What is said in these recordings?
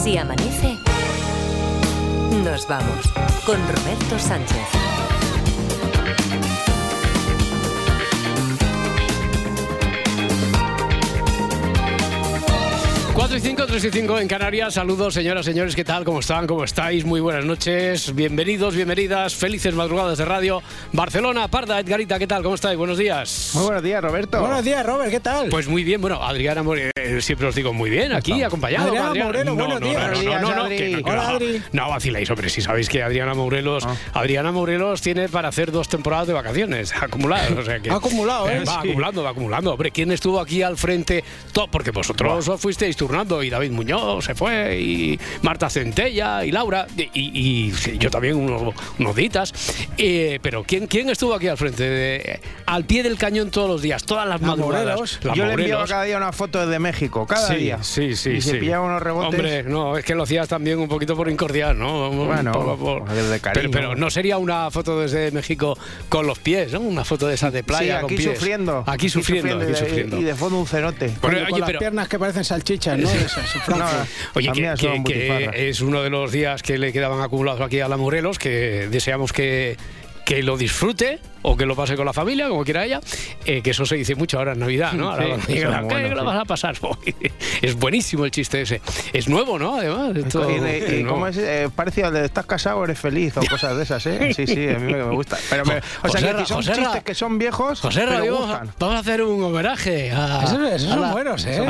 Si amanece, nos vamos con Roberto Sánchez. 4 y 5, 3 y 5 en Canarias. Saludos, señoras, señores, ¿qué tal? ¿Cómo están? ¿Cómo estáis? Muy buenas noches, bienvenidos, bienvenidas, felices madrugadas de radio. Barcelona, Parda, Edgarita, ¿qué tal? ¿Cómo estáis? Buenos días. Muy buenos días, Roberto. Buenos días, Robert, ¿qué tal? Pues muy bien, bueno, Adriana Moreno, siempre os digo muy bien, aquí acompañado. Adriana Moreno, buenos días. Hola, Adri. No vaciláis, hombre, si sabéis que Adriana Morelos tiene para hacer 2 temporadas de vacaciones acumuladas, o sea que acumulado, ¿eh? Va acumulando. Hombre, ¿quién estuvo aquí al frente? Porque vosotros os fuisteis turnando y David Muñoz se fue y Marta Centella y Laura y yo también unos ditas, pero ¿quién estuvo aquí al frente? Al pie del cañón todos los días, todas las madrugadas. Yo le enviaba cada día una foto desde México, cada día. Sí. Y se pillaba unos rebotes. Hombre, no, es que lo hacías también un poquito por incordiar, ¿no? Bueno, desde cariño. Pero no sería una foto desde México con los pies, ¿no? Una foto de esas de playa con pies. Aquí sufriendo. Y de fondo un cenote. Con las piernas que parecen salchichas, ¿no? Oye, que es uno de los días que le quedaban acumulados aquí a la Morelos, que deseamos que lo disfrute o que lo pase con la familia, como quiera ella, que eso se dice mucho ahora en Navidad, ¿no? Ahora ¿Qué lo vas a pasar? Es buenísimo el chiste ese. Es nuevo, ¿no? Además. ¿Cómo es? Parecido al de ¿estás casado o eres feliz? O cosas de esas, ¿eh? Sí, a mí me gusta. Pero son chistes que son viejos, pero gustan. Vamos a hacer un homenaje a... Esos son buenos, ¿eh?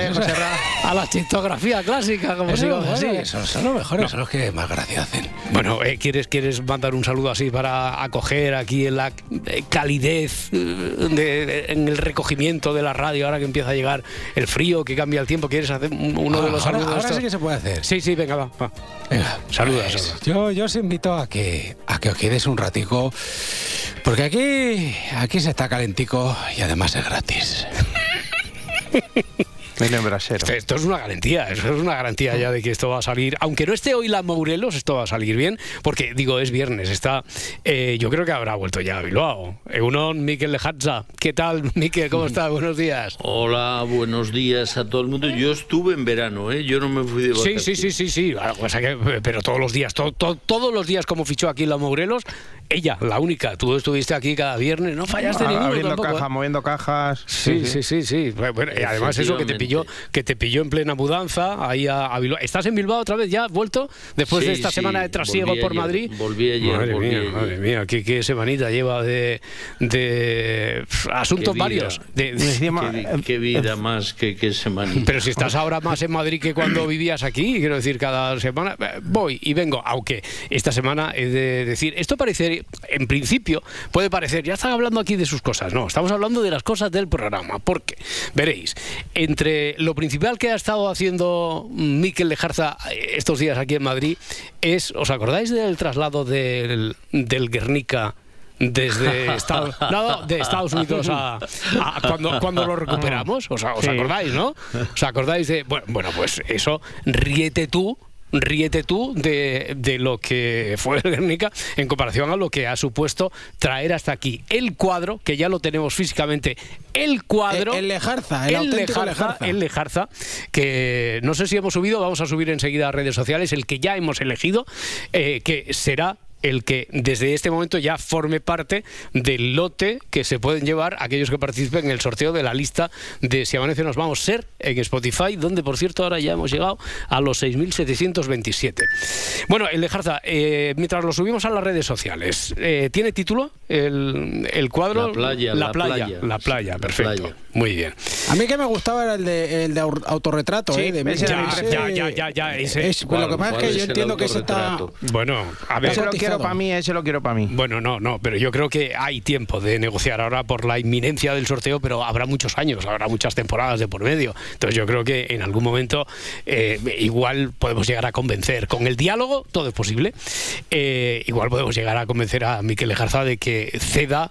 A la chistografía clásica, como se dice así. Esos son los mejores, son los que más gracia hacen. Bueno, ¿quieres mandar un saludo así para acoger aquí en la calidez, en el recogimiento de la radio, ahora que empieza a llegar el frío, que cambia el tiempo? ¿Quieres hacer uno de los saludos? Ahora sí que se puede hacer. Sí, venga, va. Venga, saluda. Yo os invito a que os quedéis un ratico, porque aquí se está calentico y además es gratis. Esto es una garantía, ya de que esto va a salir, aunque no esté hoy la Morelos, esto va a salir bien, porque digo, es viernes, yo creo que habrá vuelto ya a Bilbao. Egunon, Mikel Lejarza. ¿Qué tal, Mikel? ¿Cómo estás? Buenos días. Hola, buenos días a todo el mundo. Yo estuve en verano, yo no me fui de vacaciones. Sí. Pero todos los días, todos los días, como fichó aquí la Morelos, ella, la única. Tú estuviste aquí cada viernes, no fallaste ninguno. Abriendo cajas, moviendo cajas. Sí. Bueno, y además eso que te pilló en plena mudanza ahí a Bilbao. ¿Estás en Bilbao otra vez ya? ¿Vuelto? Después de esta semana de trasiego por Madrid. Volví ayer. Madre mía, qué semanita lleva de asuntos varios. Qué vida más que semanita. Pero si estás ahora más en Madrid que cuando vivías aquí, quiero decir, cada semana voy y vengo. Aunque esta semana he de decir, esto parece, en principio, puede parecer, ya están hablando aquí de sus cosas. No, estamos hablando de las cosas del programa. Porque, veréis, entre lo principal que ha estado haciendo Mikel Lejarza estos días aquí en Madrid es, ¿os acordáis del traslado del Guernica desde Estados Unidos a cuando lo recuperamos? ¿Os acordáis, no? ¿Os acordáis de...? Bueno, pues eso, ríete tú de lo que fue el Guernica en comparación a lo que ha supuesto traer hasta aquí el cuadro, que ya lo tenemos físicamente, el Lejarza, el Lejarza, que no sé si hemos subido, vamos a subir enseguida a redes sociales, el que ya hemos elegido, que será el que desde este momento ya forme parte del lote que se pueden llevar aquellos que participen en el sorteo de la lista de Si Amanece Nos Vamos Ser en Spotify, donde por cierto ahora ya hemos llegado a los 6.727. Bueno, el Lejarza, mientras lo subimos a las redes sociales, ¿tiene título el cuadro? La playa, perfecto. Playa. Muy bien. A mí que me gustaba era el de autorretrato, sí, de ese lo que pasa es que yo entiendo que ese está... Bueno, a ver... Ese lo quiero para mí. Bueno, no, pero yo creo que hay tiempo de negociar ahora por la inminencia del sorteo, pero habrá muchos años, habrá muchas temporadas de por medio. Entonces yo creo que en algún momento igual podemos llegar a convencer. Con el diálogo todo es posible. Igual podemos llegar a convencer a Mikel Lejarza de que ceda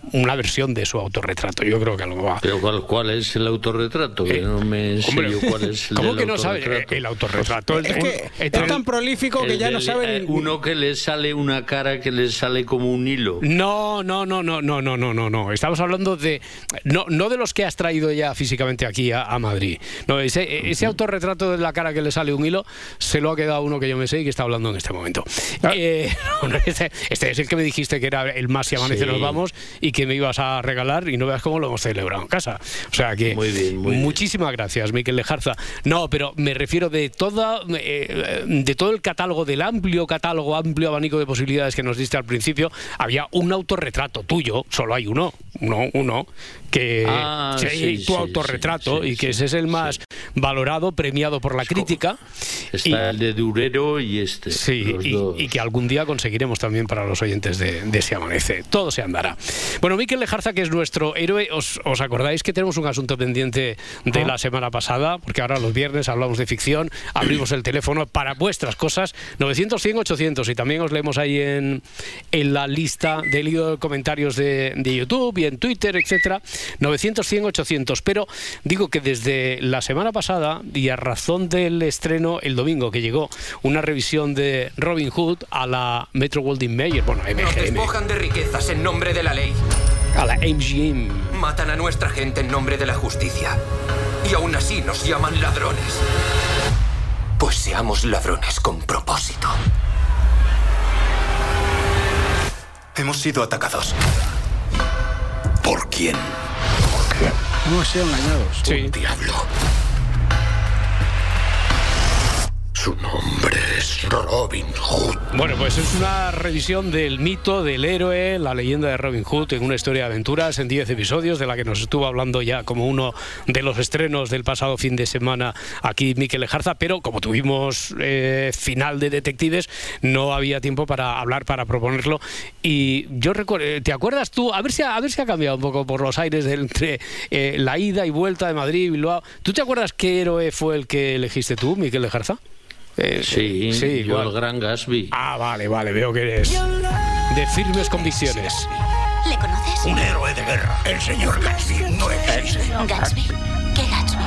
una versión de su autorretrato. Yo creo que algo va. ¿Pero cuál es el autorretrato? Que no me sé yo cuál es el ¿Cómo del que no autorretrato? sabe el autorretrato? Es que es tan prolífico que ya no sabe ni... Uno que le sale una cara que le sale como un hilo. No. Estamos hablando de... No de los que has traído ya físicamente aquí a Madrid. No, ese autorretrato de la cara que le sale un hilo se lo ha quedado uno que yo me sé y que está hablando en este momento. Este es el que me dijiste que era el más si amanece nos vamos y que me ibas a regalar, y no veas cómo lo hemos celebrado en casa. O sea que muy bien. Muchísimas gracias, Miquel Lejarza. No, pero me refiero de todo el catálogo, del amplio abanico de posibilidades que nos diste al principio, había un autorretrato tuyo, solo hay uno, que tu autorretrato, y que ese es el más valorado, premiado por la crítica. Está el de Durero y este. Sí, y que algún día conseguiremos también para los oyentes de Si Amanece. Todo se andará. Bueno, Miquel Lejarza, que es nuestro héroe, ¿os acordáis que tenemos un asunto pendiente de la semana pasada? Porque ahora los viernes hablamos de ficción, abrimos el teléfono para vuestras cosas, 900-100-800, y también os leemos ahí en la lista del hilo de comentarios de YouTube y en Twitter, etcétera, 900-100-800. Pero digo que desde la semana pasada, y a razón del estreno el domingo, que llegó una revisión de Robin Hood a la Metro-Goldwyn-Mayer, bueno, MGM. Nos despojan de riquezas en nombre de la ley. A la MGM. Matan a nuestra gente en nombre de la justicia. Y aún así nos llaman ladrones. Pues seamos ladrones con propósito. Hemos sido atacados. ¿Por quién? Hemos sido engañados. Sí. Un diablo. Su nombre es Robin Hood. Bueno, pues es una revisión del mito, del héroe, la leyenda de Robin Hood en una historia de aventuras en 10 episodios, de la que nos estuvo hablando ya como uno de los estrenos del pasado fin de semana aquí Miquel Lejarza, pero como tuvimos final de Detectives, no había tiempo para hablar, para proponerlo. Y yo recuerdo, ¿te acuerdas tú? A ver si ha cambiado un poco por los aires entre la ida y vuelta de Madrid y Bilbao. ¿Tú te acuerdas qué héroe fue el que elegiste tú, Miquel Lejarza? Sí, yo el Gran Gatsby. Ah, vale, veo que eres de firmes convicciones. ¿Le conoces? Un héroe de guerra, el señor Gatsby, no es el señor Gatsby. ¿Qué Gatsby?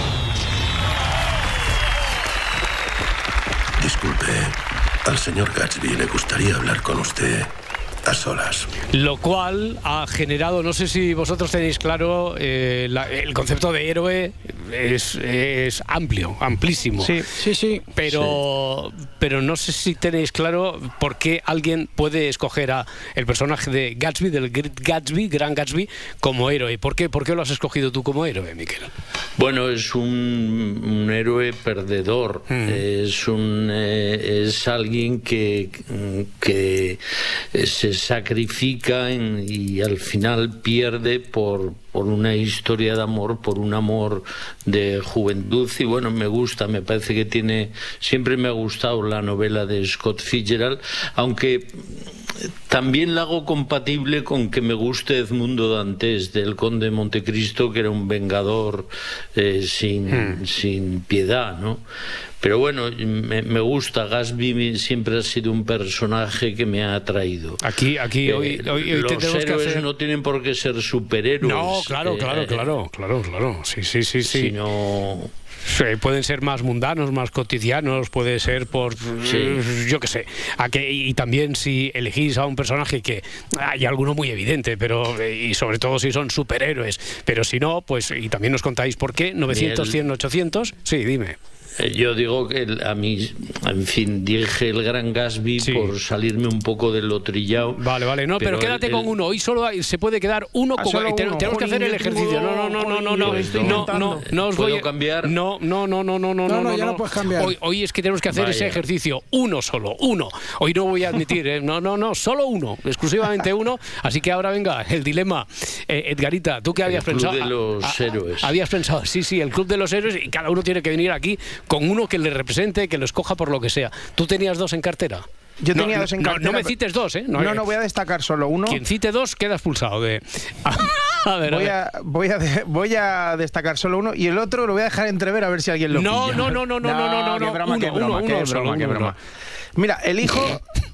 Disculpe, al señor Gatsby le gustaría hablar con usted a solas. Lo cual ha generado, no sé si vosotros tenéis claro, el concepto de héroe es amplio, amplísimo. Sí. Pero no sé si tenéis claro por qué alguien puede escoger a el personaje de Gatsby, del Gran Gatsby, como héroe. ¿Por qué lo has escogido tú como héroe, Miquel? Bueno, es un héroe perdedor. Es alguien que se sacrifica y al final pierde por una historia de amor, por un amor de juventud. Y bueno, me parece que siempre me ha gustado la novela de Scott Fitzgerald, aunque también la hago compatible con que me guste Edmundo Dantes, del Conde de Montecristo, que era un vengador sin piedad, ¿no? Pero bueno, me gusta. Gatsby siempre ha sido un personaje que me ha atraído. Aquí hoy los héroes no tienen por qué ser superhéroes. No, claro. Sí. Sino... pueden ser más mundanos, más cotidianos, puede ser por, yo qué sé. Y también si elegís a un personaje que hay alguno muy evidente, y sobre todo si son superhéroes, pero si no, pues, y también nos contáis por qué, 900, 100, 800, sí, dime. Yo digo que a mí, en fin, dije el Gran Gatsby por salirme un poco de lo trillado. Vale, no, pero quédate con uno. Hoy solo se puede quedar uno. Tenemos que hacer el ejercicio. No os voy a cambiar. No, ya no puedes cambiar. Hoy es que tenemos que hacer ese ejercicio. Uno solo. Hoy no voy a admitir, no, solo uno, exclusivamente uno. Así que ahora venga, el dilema. Edgarita, ¿tú qué habías pensado? El Club de los Héroes. Habías pensado, sí, el Club de los Héroes, y cada uno tiene que venir aquí con uno que le represente, que lo escoja por lo que sea. ¿Tú tenías dos en cartera? Yo tenía dos en cartera. No me cites dos, ¿eh? No, voy a destacar solo uno. Quien cite dos queda expulsado de... Voy a destacar solo uno y el otro lo voy a dejar entrever a ver si alguien lo pilla. No. Qué broma. Mira, elijo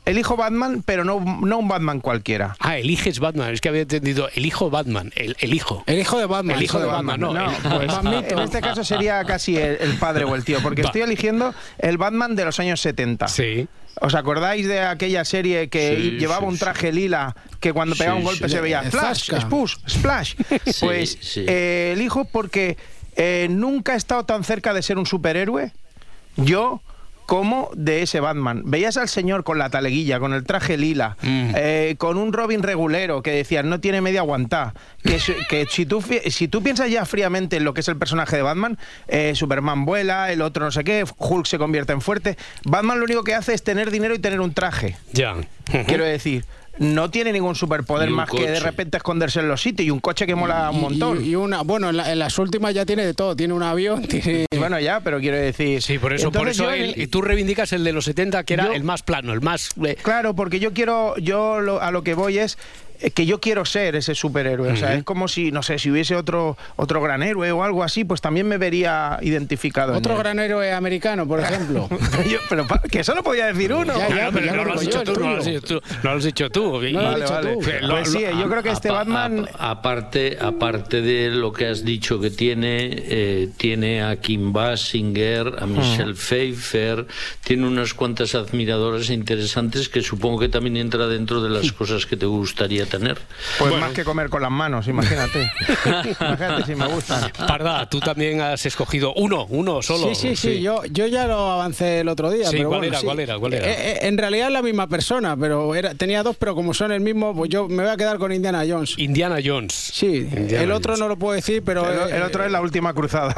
elijo Batman, pero no un Batman cualquiera. Ah, eliges Batman. Es que había entendido, elijo Batman, el hijo. El hijo de Batman. El hijo de Batman, no. Pues, en este caso sería casi el padre o el tío, porque estoy eligiendo el Batman de los años 70. Sí. ¿Os acordáis de aquella serie que llevaba un traje lila que cuando pegaba un golpe se veía flash, splash? Pues elijo porque nunca he estado tan cerca de ser un superhéroe, yo, como de ese Batman. Veías al señor con la taleguilla, con el traje lila, con un Robin regulero que decías, no tiene media aguantada. Que si tú piensas ya fríamente en lo que es el personaje de Batman, Superman vuela, el otro no sé qué, Hulk se convierte en fuerte. Batman lo único que hace es tener dinero y tener un traje. Ya. Quiero decir, no tiene ningún superpoder más que de repente esconderse en los sitios y un coche que mola un montón. Bueno, en las últimas ya tiene de todo. Tiene un avión, tiene... Bueno, ya, pero quiero decir... Sí, por eso tú reivindicas el de los 70, que era el más plano, el más... Claro, porque a lo que voy es que yo quiero ser ese superhéroe. O sea, es como si, no sé, si hubiese otro gran héroe o algo así, pues también me vería identificado. Otro gran héroe americano, por ejemplo. pero que eso lo podía decir uno. Pero no lo has dicho tú, no lo has dicho tú. Vale. Pues sí, yo creo que este Batman... Aparte de lo que has dicho que tiene a Kim Basinger, a Michelle Pfeiffer, tiene unas cuantas admiradoras interesantes que supongo que también entra dentro de las cosas que te gustaría tener. Pues más que comer con las manos, imagínate. Imagínate si me gustan. Parda, tú también has escogido uno solo. Sí. Yo ya lo avancé el otro día. Sí, pero ¿cuál era? En realidad es la misma persona, pero tenía dos, pero como son el mismo, pues yo me voy a quedar con Indiana Jones. Indiana Jones. Sí, el otro no lo puedo decir, pero... El otro es La Última Cruzada.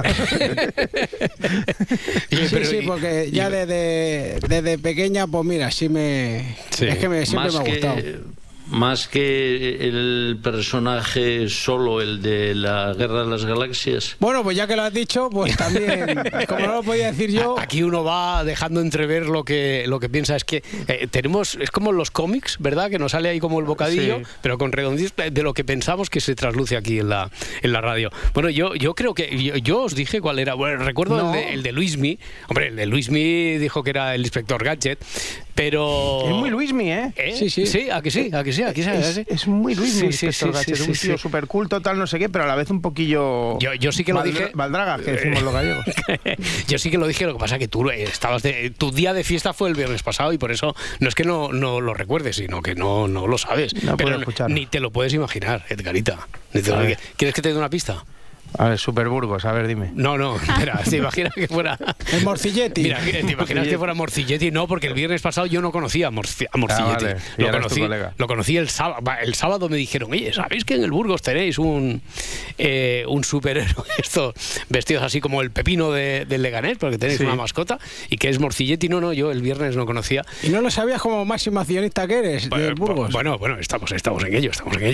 Sí, porque ya desde pequeña, pues mira, es que siempre me ha gustado. Más que el personaje solo, el de la Guerra de las Galaxias. Bueno, pues ya que lo has dicho, pues también, como no lo podía decir yo... Aquí uno va dejando entrever lo que piensa. Es que es como los cómics, ¿verdad? Que nos sale ahí como el bocadillo, pero con redonditos de lo que pensamos que se trasluce aquí en la radio. Bueno, yo creo que... Yo os dije cuál era. Bueno, recuerdo el de Luismi. Hombre, el de Luismi dijo que era el Inspector Gadget, pero... Es muy Luismi, ¿eh? Sí, ¿a que sí? Es muy Luismi, Inspector Gadget, un tío súper culto, tal, no sé qué, pero a la vez un poquillo... Yo sí que lo dije... Valdraga, que decimos los gallegos. Yo sí que lo dije, lo que pasa es que tú tu día de fiesta fue el viernes pasado y por eso no es que no lo recuerdes, sino que no lo sabes. No pero puedo escucharlo. Ni te lo puedes imaginar, Edgarita. ¿Quieres que te dé una pista? A ver, Superburgos, a ver, dime. No, espera, ¿te imaginas que fuera... El Morcilletti. Mira, ¿te imaginas que fuera Morcilletti? No, porque el viernes pasado yo no conocía a Morcilletti. Vale. Lo conocí el sábado. El sábado me dijeron, oye, ¿sabéis que en el Burgos tenéis un superhéroe, estos vestidos así como el pepino del Leganés, porque tenéis una mascota, y que es Morcilletti? No, yo el viernes no conocía. ¿Y no lo sabías como máximo accionista que eres del Burgos? Bueno, estamos en ello.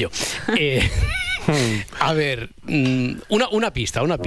A ver, una pista. Vamos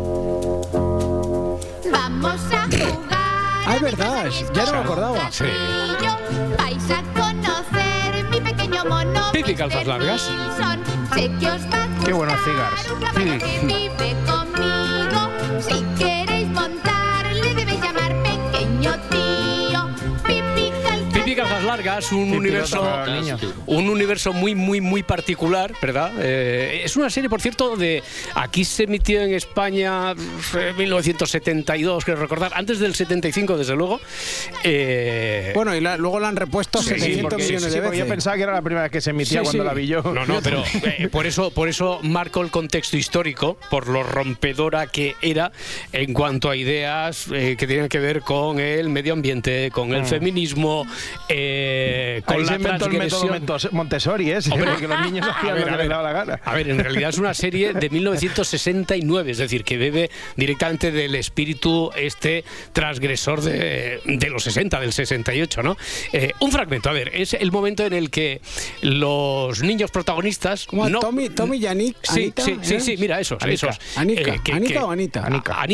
a jugar. Es verdad, ya no me acordaba. Sí. Vais a conocer mi pequeño mono. Pipi Calzas Largas. Sé que os va a gustar. Qué buenos cigars. Que vive conmigo. Si queréis montar, le debéis llamar pequeño tío. Pipi Calzas Largas, un universo muy, muy, muy particular, ¿verdad? Es una serie, por cierto, aquí se emitió en España en 1972, quiero recordar, antes del 75, desde luego. Bueno, y luego la han repuesto 700 millones de veces. Yo pensaba que era la primera vez que se emitía cuando la vi yo. No, pero por eso marco el contexto histórico, por lo rompedora que era en cuanto a ideas que tienen que ver con el medio ambiente, con el feminismo, con la transgresión. El método Montessori, que los niños hacían lo que les daba la gana. A ver, en realidad es una serie de 1969, es decir, que bebe directamente del espíritu transgresor de los 60, del 68, ¿no? Un fragmento, a ver, es el momento en el que los niños protagonistas... Tommy y Anika. Sí, mira, esos. ¿Anika o Anita?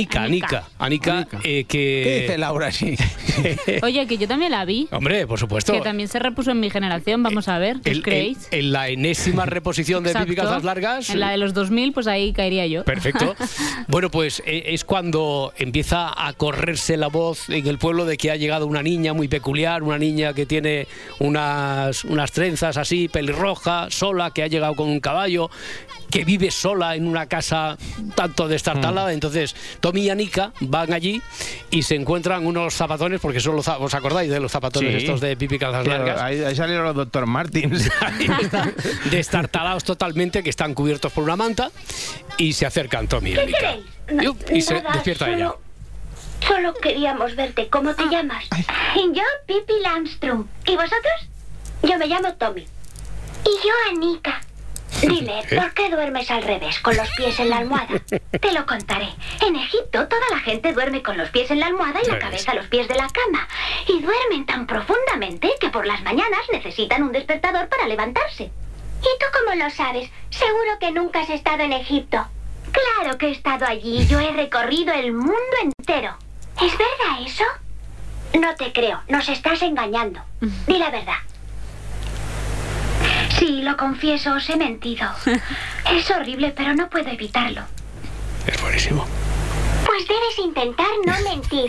Anika. ¿Qué dice Laura así? Oye, que yo también la vi. Hombre, por supuesto. Que también se repuso en mi generación, vamos a ver, ¿qué creéis? En la enésima reposición de Pipi Calzas Largas. En la de los 2000, pues ahí caería yo. Perfecto. Bueno, pues es cuando empieza a correrse la voz en el pueblo de que ha llegado una niña muy peculiar, una niña que tiene unas trenzas así, pelirroja, sola, que ha llegado con un caballo, que vive sola en una casa tanto destartalada. Entonces Tommy y Anica van allí y se encuentran unos zapatones, porque son ¿os acordáis de los zapatones estos de Pipi Calzas Largas? Ahí salieron los Dr. Martins. Destartalados totalmente, que están cubiertos por una manta, y se acercan Tommy y Anica. Y se despierta ella. Solo queríamos verte. ¿Cómo te llamas? Yo, Pippi Landström. ¿Y vosotros? Yo me llamo Tommy. Y yo, Anica. Dime, ¿por qué duermes al revés, con los pies en la almohada? Te lo contaré. En Egipto, toda la gente duerme con los pies en la almohada y la cabeza a los pies de la cama. Y duermen tan profundamente que por las mañanas necesitan un despertador para levantarse. ¿Y tú cómo lo sabes? Seguro que nunca has estado en Egipto. Claro que he estado allí. Yo he recorrido el mundo entero. ¿Es verdad eso? No te creo. Nos estás engañando. Di la verdad. Sí, lo confieso, os he mentido. Es horrible, pero no puedo evitarlo. Es buenísimo. Pues debes intentar no mentir.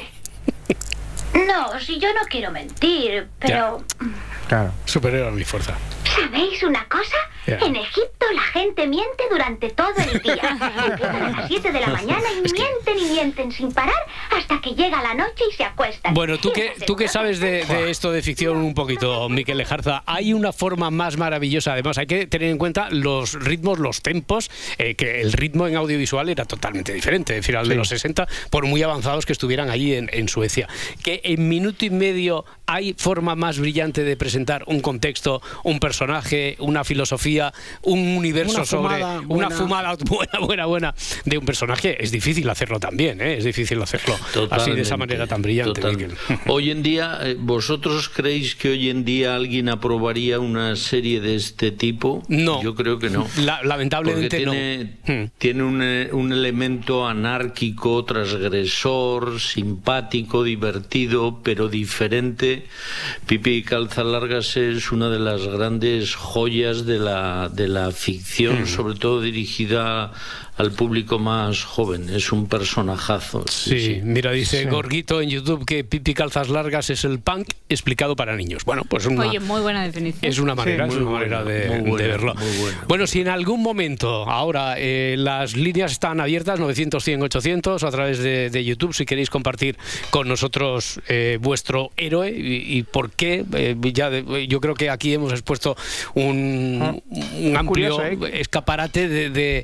No, si yo no quiero mentir, pero... Claro. Superhéroe a mi fuerza. ¿Sabéis una cosa? En Egipto la gente miente durante todo el día. Empiezan a las 7 de la mañana y mienten sin parar hasta que llega la noche y se acuestan. Bueno, tú que sabes de esto de ficción un poquito, Miquel Lejarza, hay una forma más maravillosa. Además, hay que tener en cuenta los ritmos, los tempos, que el ritmo en audiovisual era totalmente diferente, final de los 60, por muy avanzados que estuvieran allí en Suecia. Que en minuto y medio hay forma más brillante de presentar un contexto, un personaje, una filosofía, un universo una fumada buena de un personaje. Es difícil hacerlo también, es difícil hacerlo así de esa manera tan brillante. Hoy en día, ¿vosotros creéis que hoy en día alguien aprobaría una serie de este tipo? No. Yo creo que no. Lamentablemente tiene un elemento anárquico, transgresor, simpático, divertido, pero diferente. Pipi Calzas Largas es una de las grandes joyas de la ficción, sobre todo dirigida al público más joven. Es un personajazo. Sí. Mira, dice Gorguito en YouTube que Pipi Calzas Largas es el punk explicado para niños. Bueno, pues oye, muy buena definición. Es una manera, de verlo. Bueno, si en algún momento, ahora, las líneas están abiertas, 900, 100, 800, a través de YouTube, si queréis compartir con nosotros vuestro héroe y por qué. Yo creo que aquí hemos expuesto un amplio escaparate de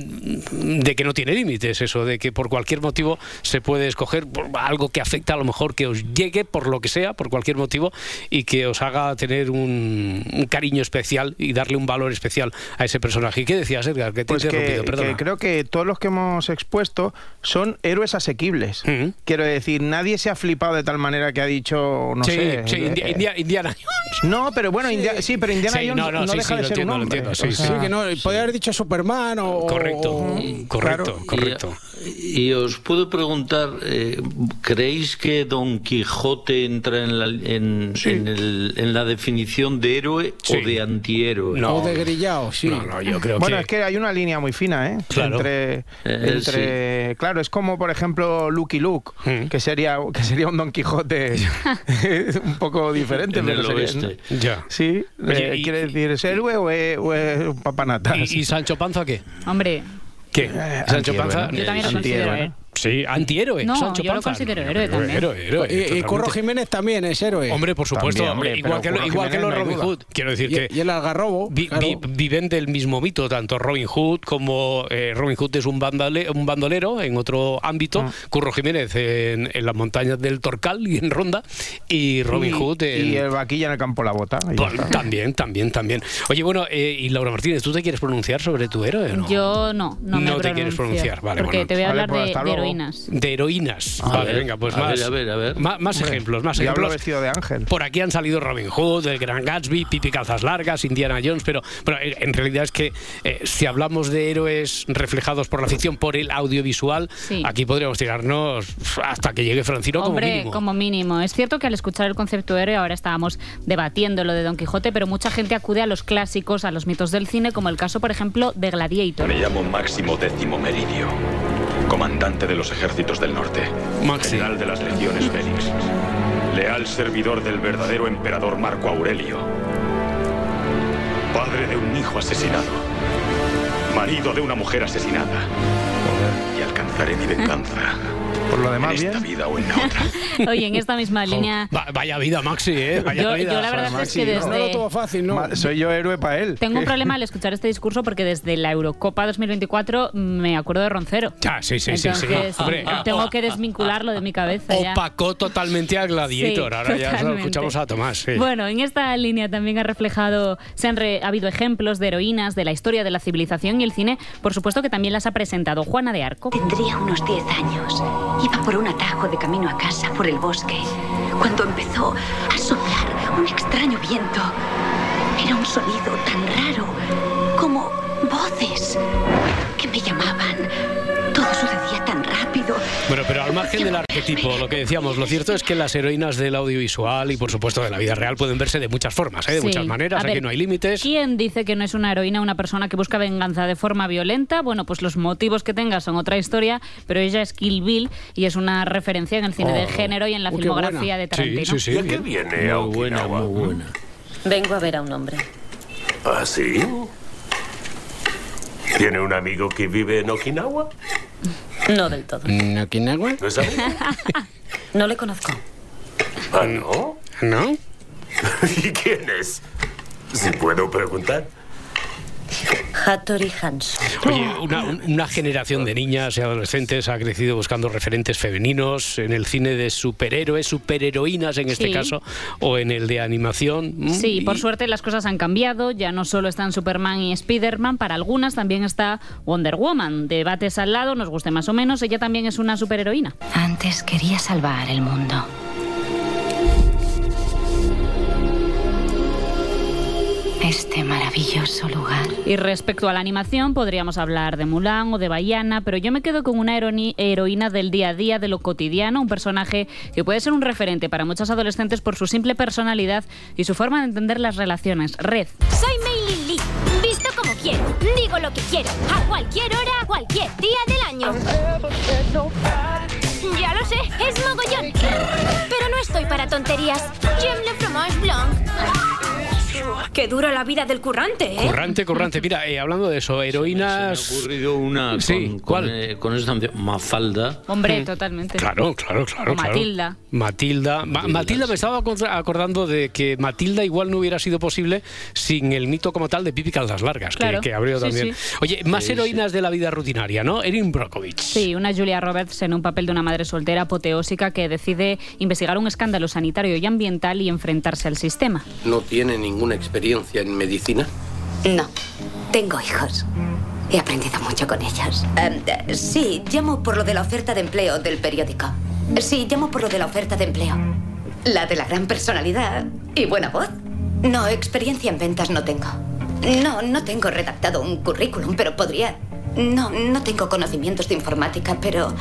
que no tiene límites, eso de que por cualquier motivo se puede escoger algo que afecta, a lo mejor que os llegue por lo que sea, por cualquier motivo, y que os haga tener un cariño especial y darle un valor especial a ese personaje. ¿Y qué decías, Edgar? Que te he interrumpido, perdona. Que creo que todos los que hemos expuesto son héroes asequibles. Quiero decir, nadie se ha flipado de tal manera que ha dicho, no sé... Indiana Jones. No, pero bueno, pero Indiana Jones no deja de ser un hombre. Que no, podría haber dicho Superman o... Correcto. Y os puedo preguntar, ¿creéis que Don Quijote entra en la definición de héroe o de antihéroe? O de grillao, yo creo que... es que hay una línea muy fina, Claro. Claro, es como, por ejemplo, Lucky Luke, que sería un Don Quijote un poco diferente. En el oeste. Sí, quiere decir, ¿es héroe o es un papanatas? ¿Y Sancho Panza qué? Hombre... ¿Qué? Sancho Panza. Yo también lo considero, Sí, antihéroe. No, Sancho yo Panza. lo considero héroe también. Y Curro Jiménez también es héroe. Hombre, por supuesto. También, igual que los Robin Hood. Quiero decir que... Y el Algarrobo. Viven del mismo mito, tanto Robin Hood como... Robin Hood es un bandolero en otro ámbito. Curro Jiménez en las montañas del Torcal y en Ronda. Y Robin Hood... Y el vaquilla en el campo La Bota. También. Oye, bueno, y Laura Martínez, ¿tú te quieres pronunciar sobre tu héroe o no? Yo no te quieres pronunciar, vale. Porque te voy a hablar de heroínas. De heroínas. Vale, venga, pues a ver. Más ejemplos, más Diablo ejemplos. vestido de ángel. Por aquí han salido Robin Hood, El Gran Gatsby, Pipi Calzas Largas, Indiana Jones, pero en realidad es que si hablamos de héroes reflejados por la ficción, por el audiovisual, aquí podríamos tirarnos hasta que llegue Francino como mínimo. Como mínimo. Es cierto que al escuchar el concepto héroe, ahora estábamos debatiendo lo de Don Quijote, pero mucha gente acude a los clásicos, a los mitos del cine, como el caso, por ejemplo, de Gladiator. Me llamo Máximo Décimo Meridio, comandante de los ejércitos del norte, general de las legiones Félix, leal servidor del verdadero emperador Marco Aurelio, padre de un hijo asesinado, marido de una mujer asesinada, y alcanzaré mi venganza. Por lo demás, en esta vida o en la otra. Oye, en esta misma línea... Vaya vida, Maxi, Vaya vida. Yo la verdad es que desde... No lo tuvo fácil, ¿no? Soy yo héroe para él. Tengo un problema al escuchar este discurso porque desde la Eurocopa 2024 me acuerdo de Roncero. Sí. Entonces, Hombre, tengo que desvincularlo de mi cabeza ya. Opacó totalmente a Gladiator. Ahora ya solo escuchamos a Tomás. Bueno, en esta línea también ha reflejado... ha habido ejemplos de heroínas de la historia de la civilización y el cine. Por supuesto que también las ha presentado Juana de Arco. Tendría unos 10 años. Iba por un atajo de camino a casa por el bosque, cuando empezó a soplar un extraño viento. Era un sonido tan raro, como voces que me llamaban. Todo sucedía tan rápido. Bueno, pero al margen del arquetipo, lo que decíamos, lo cierto es que las heroínas del audiovisual y, por supuesto, de la vida real pueden verse de muchas formas, de muchas maneras. Aquí no hay límites. ¿Quién dice que no es una heroína una persona que busca venganza de forma violenta? Bueno, pues los motivos que tenga son otra historia, pero ella es Kill Bill y es una referencia en el cine de género y en la filmografía de Tarantino. ¿Y a qué viene? Muy buena. Vengo a ver a un hombre. ¿Ah, sí? ¿Tiene un amigo que vive en Okinawa? No del todo. ¿Okinawa? ¿No es amigo? No le conozco. ¿Ah, no? ¿No? ¿Y quién es? Si puedo preguntar. Hattori Hanzo. Oye, una generación de niñas y adolescentes ha crecido buscando referentes femeninos en el cine de superhéroes, superheroínas en este caso, o en el de animación. Sí, por suerte las cosas han cambiado, ya no solo están Superman y Spiderman, para algunas también está Wonder Woman. Debates al lado, nos guste más o menos, ella también es una superheroína. Antes quería salvar el mundo. Este maravilloso lugar. Y respecto a la animación, podríamos hablar de Mulan o de Baiana, pero yo me quedo con una heroína del día a día, de lo cotidiano, un personaje que puede ser un referente para muchos adolescentes por su simple personalidad y su forma de entender las relaciones. Red. Soy Mei Lin Lee. Visto como quiero, digo lo que quiero, a cualquier hora, a cualquier día del año. Ya lo sé, es mogollón. Pero no estoy para tonterías. J'aime le fromage blanc. Qué dura la vida del currante, ¿eh? Currante. Mira, hablando de eso, heroínas... Se me ha ocurrido una con esa canción, Mafalda. Hombre, totalmente. Claro. O Matilda. Matilda me estaba acordando de que Matilda igual no hubiera sido posible sin el mito como tal de Pipi Calzas Largas, que abrió también. Sí. Oye, más heroínas de la vida rutinaria, ¿no? Erin Brockovich. Sí, una Julia Roberts en un papel de una madre soltera apoteósica que decide investigar un escándalo sanitario y ambiental y enfrentarse al sistema. ¿No tiene ninguna experiencia en medicina? No, tengo hijos. He aprendido mucho con ellos. Sí, llamo por lo de la oferta de empleo del periódico. Sí, llamo por lo de la oferta de empleo. La de la gran personalidad y buena voz. No, experiencia en ventas no tengo. No tengo redactado un currículum, pero podría... No tengo conocimientos de informática, pero...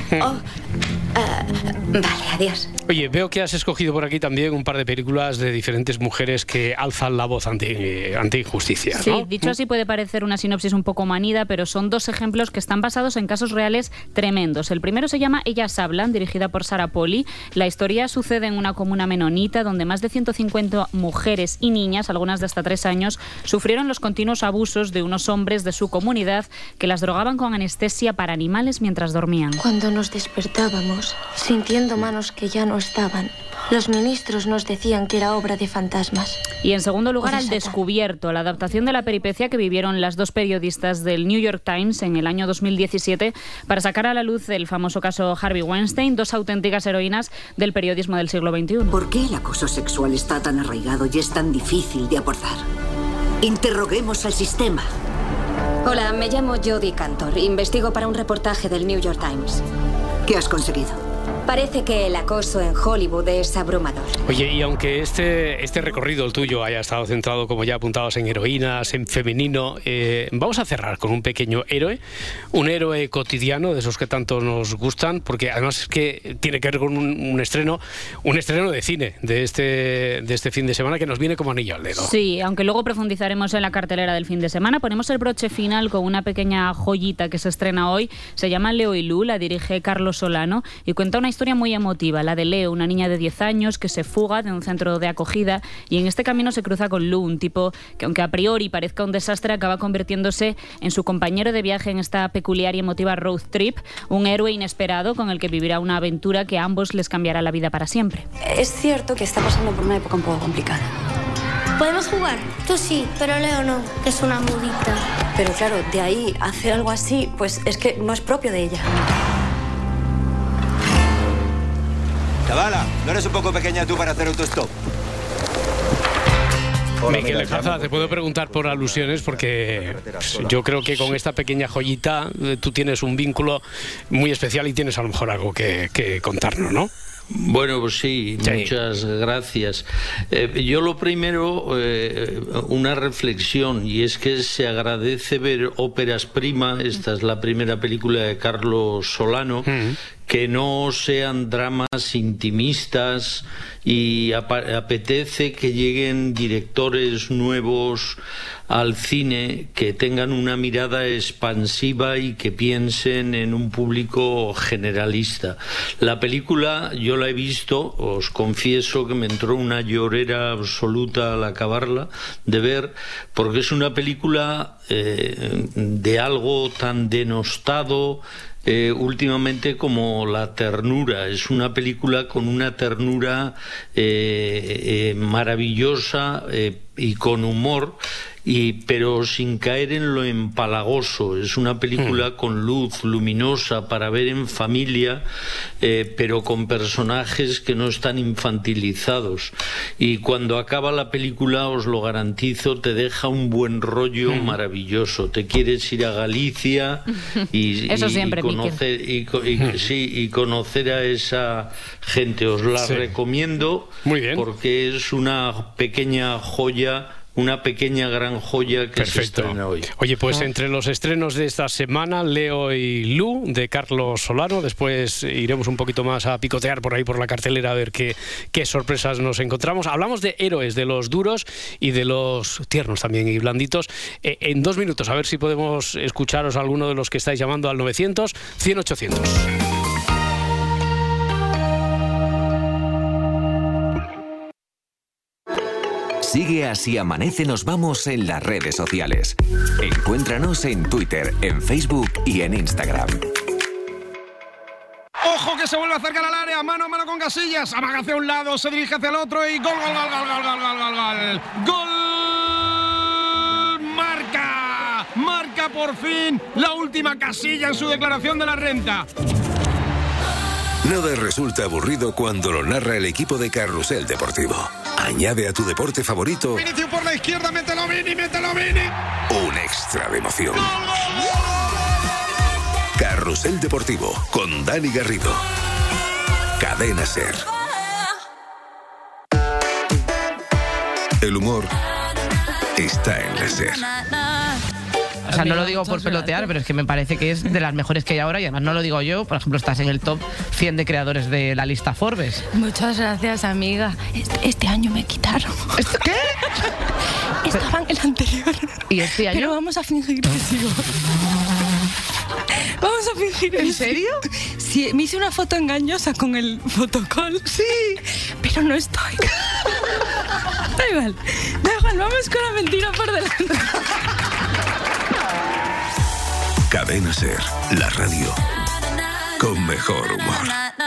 vale, adiós. Oye, veo que has escogido por aquí también un par de películas de diferentes mujeres que alzan la voz ante injusticia, ¿no? Sí, dicho así puede parecer una sinopsis un poco manida, pero son dos ejemplos que están basados en casos reales tremendos. El primero se llama Ellas hablan, dirigida por Sarah Polley. La historia sucede en una comuna menonita donde más de 150 mujeres y niñas, algunas de hasta 3 años, sufrieron los continuos abusos de unos hombres de su comunidad que las drogaban con anestesia para animales mientras dormían. Cuando nos despertábamos, sintiendo manos que ya no estaban, los ministros nos decían que era obra de fantasmas. Y en segundo lugar, Al descubierto, la adaptación de la peripecia que vivieron las dos periodistas del New York Times en el año 2017 para sacar a la luz el famoso caso Harvey Weinstein, dos auténticas heroínas del periodismo del siglo XXI. ¿Por qué el acoso sexual está tan arraigado y es tan difícil de abordar? Interroguemos al sistema. Hola, me llamo Jodie Cantor. Investigo para un reportaje del New York Times. ¿Qué has conseguido? Parece que el acoso en Hollywood es abrumador. Oye, y aunque este recorrido, el tuyo, haya estado centrado, como ya apuntabas, en heroínas, en femenino, vamos a cerrar con un pequeño héroe, un héroe cotidiano, de esos que tanto nos gustan, porque además es que tiene que ver con un estreno de cine de este fin de semana que nos viene como anillo al dedo. Sí, aunque luego profundizaremos en la cartelera del fin de semana, ponemos el broche final con una pequeña joyita que se estrena hoy. Se llama Leo y Lu, la dirige Carlos Solano y cuenta una historia muy emotiva, la de Leo, una niña de 10 años que se fuga de un centro de acogida y en este camino se cruza con Lu, un tipo que aunque a priori parezca un desastre acaba convirtiéndose en su compañero de viaje en esta peculiar y emotiva road trip, un héroe inesperado con el que vivirá una aventura que a ambos les cambiará la vida para siempre. Es cierto que está pasando por una época un poco complicada. ¿Podemos jugar? Tú sí, pero Leo no, que es una mudita. Pero claro, de ahí hacer algo así, pues es que no es propio de ella. Chavala, ¿no eres un poco pequeña tú para hacer autostop? Miquel Lejarza, te puedo preguntar por alusiones porque yo creo que con esta pequeña joyita tú tienes un vínculo muy especial y tienes a lo mejor algo que contarnos, ¿no? Bueno, pues sí, muchas gracias. Yo lo primero, una reflexión, y es que se agradece ver óperas prima, esta es la primera película de Carlos Solano, que no sean dramas intimistas y apetece que lleguen directores nuevos al cine que tengan una mirada expansiva y que piensen en un público generalista. La película yo la he visto, os confieso que me entró una llorera absoluta al acabarla de ver, porque es una película de algo tan denostado últimamente como la ternura. Es una película con una ternura maravillosa y con humor, pero sin caer en lo empalagoso. Es una película con luz, luminosa, para ver en familia, pero con personajes que no están infantilizados. Y cuando acaba la película, os lo garantizo, te deja un buen rollo maravilloso. Te quieres ir a Galicia y conocer a esa gente. Os la recomiendo. Muy bien. Porque es una pequeña joya, una pequeña gran joya que se estrena hoy. Oye, pues entre los estrenos de esta semana, Leo y Lu, de Carlos Solano. Después iremos un poquito más a picotear por ahí por la cartelera a ver qué sorpresas nos encontramos. Hablamos de héroes, de los duros y de los tiernos también y blanditos. En 2 minutos, a ver si podemos escucharos a alguno de los que estáis llamando al 900-100-800. Sigue Así Amanece Nos Vamos en las redes sociales. Encuéntranos en Twitter, en Facebook y en Instagram. ¡Ojo que se vuelve a acercar al área! Mano a mano con Casillas. Amaga hacia un lado, se dirige hacia el otro y gol, gol, gol, gol, gol, gol, gol, gol, gol. ¡Gol! ¡Marca! Marca por fin la última Casilla en su declaración de la renta. Nada resulta aburrido cuando lo narra el equipo de Carrusel Deportivo. Añade a tu deporte favorito Vinicius por la izquierda, mételo Vini, mételo Vini. un extra de emoción. Carrusel Deportivo con Dani Garrido. Cadena SER. El humor está en la SER. O sea, no lo digo por pelotear, pero es que me parece que es de las mejores que hay ahora y además no lo digo yo. Por ejemplo, estás en el top 100 de creadores de la lista Forbes. Muchas gracias, amiga. Este año me quitaron. ¿Qué? Estaba en el anterior. ¿Y este año? Pero vamos a fingir que sigo. Vamos a fingir. ¿En serio? Sí, me hice una foto engañosa con el fotocall. Sí. Pero no estoy. Da igual, vamos con la mentira por delante. Cadena SER, la radio con mejor humor.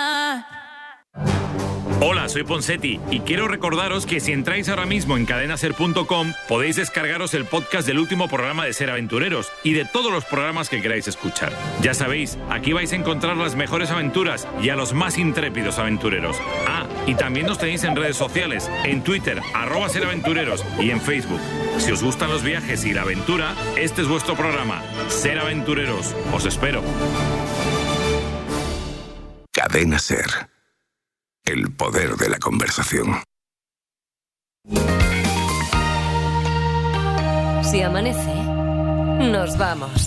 Hola, soy Ponsetti y quiero recordaros que si entráis ahora mismo en cadenaser.com podéis descargaros el podcast del último programa de Ser Aventureros y de todos los programas que queráis escuchar. Ya sabéis, aquí vais a encontrar las mejores aventuras y a los más intrépidos aventureros. Ah, y también nos tenéis en redes sociales, en Twitter, @seraventureros y en Facebook. Si os gustan los viajes y la aventura, este es vuestro programa, Ser Aventureros. Os espero. Cadena SER. El poder de la conversación. Si amanece, nos vamos.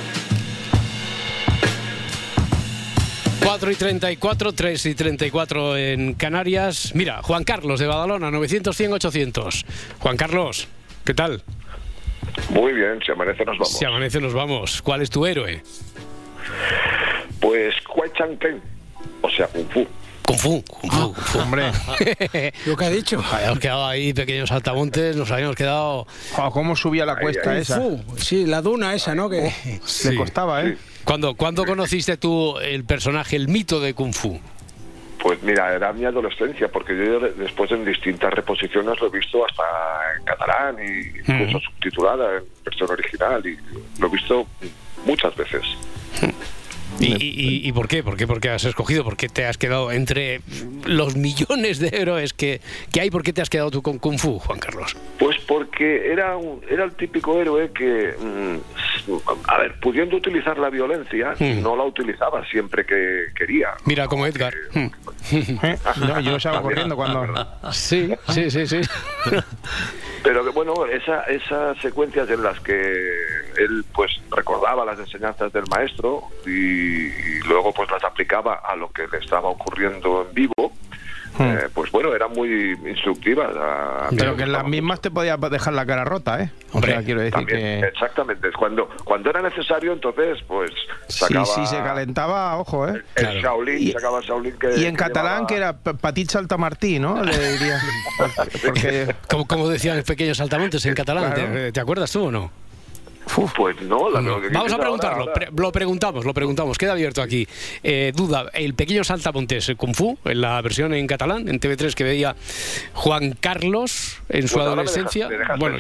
4:34, 3:34 en Canarias. Mira, Juan Carlos de Badalona, 900-100-800. Juan Carlos, ¿qué tal? Muy bien, si amanece nos vamos. Si amanece nos vamos. ¿Cuál es tu héroe? Pues Kwai Chang Caine, o sea, Kung Fu. Kung Fu, Kung Fu, Kung Fu. Hombre, lo que ha dicho. Habíamos quedado ahí, pequeños saltamontes, nos habíamos quedado... ¿Cómo subía la cuesta ahí, esa? Sí, la duna esa, ¿no? Que le costaba, ¿eh? Sí. ¿Cuándo conociste tú el personaje, el mito de Kung Fu? Pues mira, era mi adolescencia, porque yo después en distintas reposiciones lo he visto hasta en catalán y incluso subtitulada en versión original, y lo he visto muchas veces. ¿Y por qué? ¿Por qué has escogido? ¿Por qué te has quedado entre los millones de héroes que hay? ¿Por qué te has quedado tú con Kung Fu, Juan Carlos? Pues porque era el típico héroe que, a ver, pudiendo utilizar la violencia, no la utilizaba siempre que quería. Mira, como Edgar. No, yo salgo corriendo cuando... Sí. Pero que bueno, esas secuencias en las que él pues recordaba las enseñanzas del maestro y luego pues las aplicaba a lo que le estaba ocurriendo en vivo, pues bueno, eran muy instructivas. Pero que en las mismas te podías dejar la cara rota, ¿eh? Hombre, o sea, quiero decir también, que... exactamente, cuando era necesario, entonces pues sacaba... Sí, se calentaba, ojo, ¿eh? El Shaolin, sacaba Shaolin que... Y en catalán que era Petit Saltamartí, ¿no? Le diría. Porque... Como decían los pequeños saltamontes en catalán, claro. ¿Te acuerdas tú o no? Pues no, vamos a preguntarlo. Lo preguntamos, queda abierto aquí. Duda, el pequeño saltamontes Kung Fu, en la versión en catalán, en TV3 que veía Juan Carlos en su adolescencia. Bueno,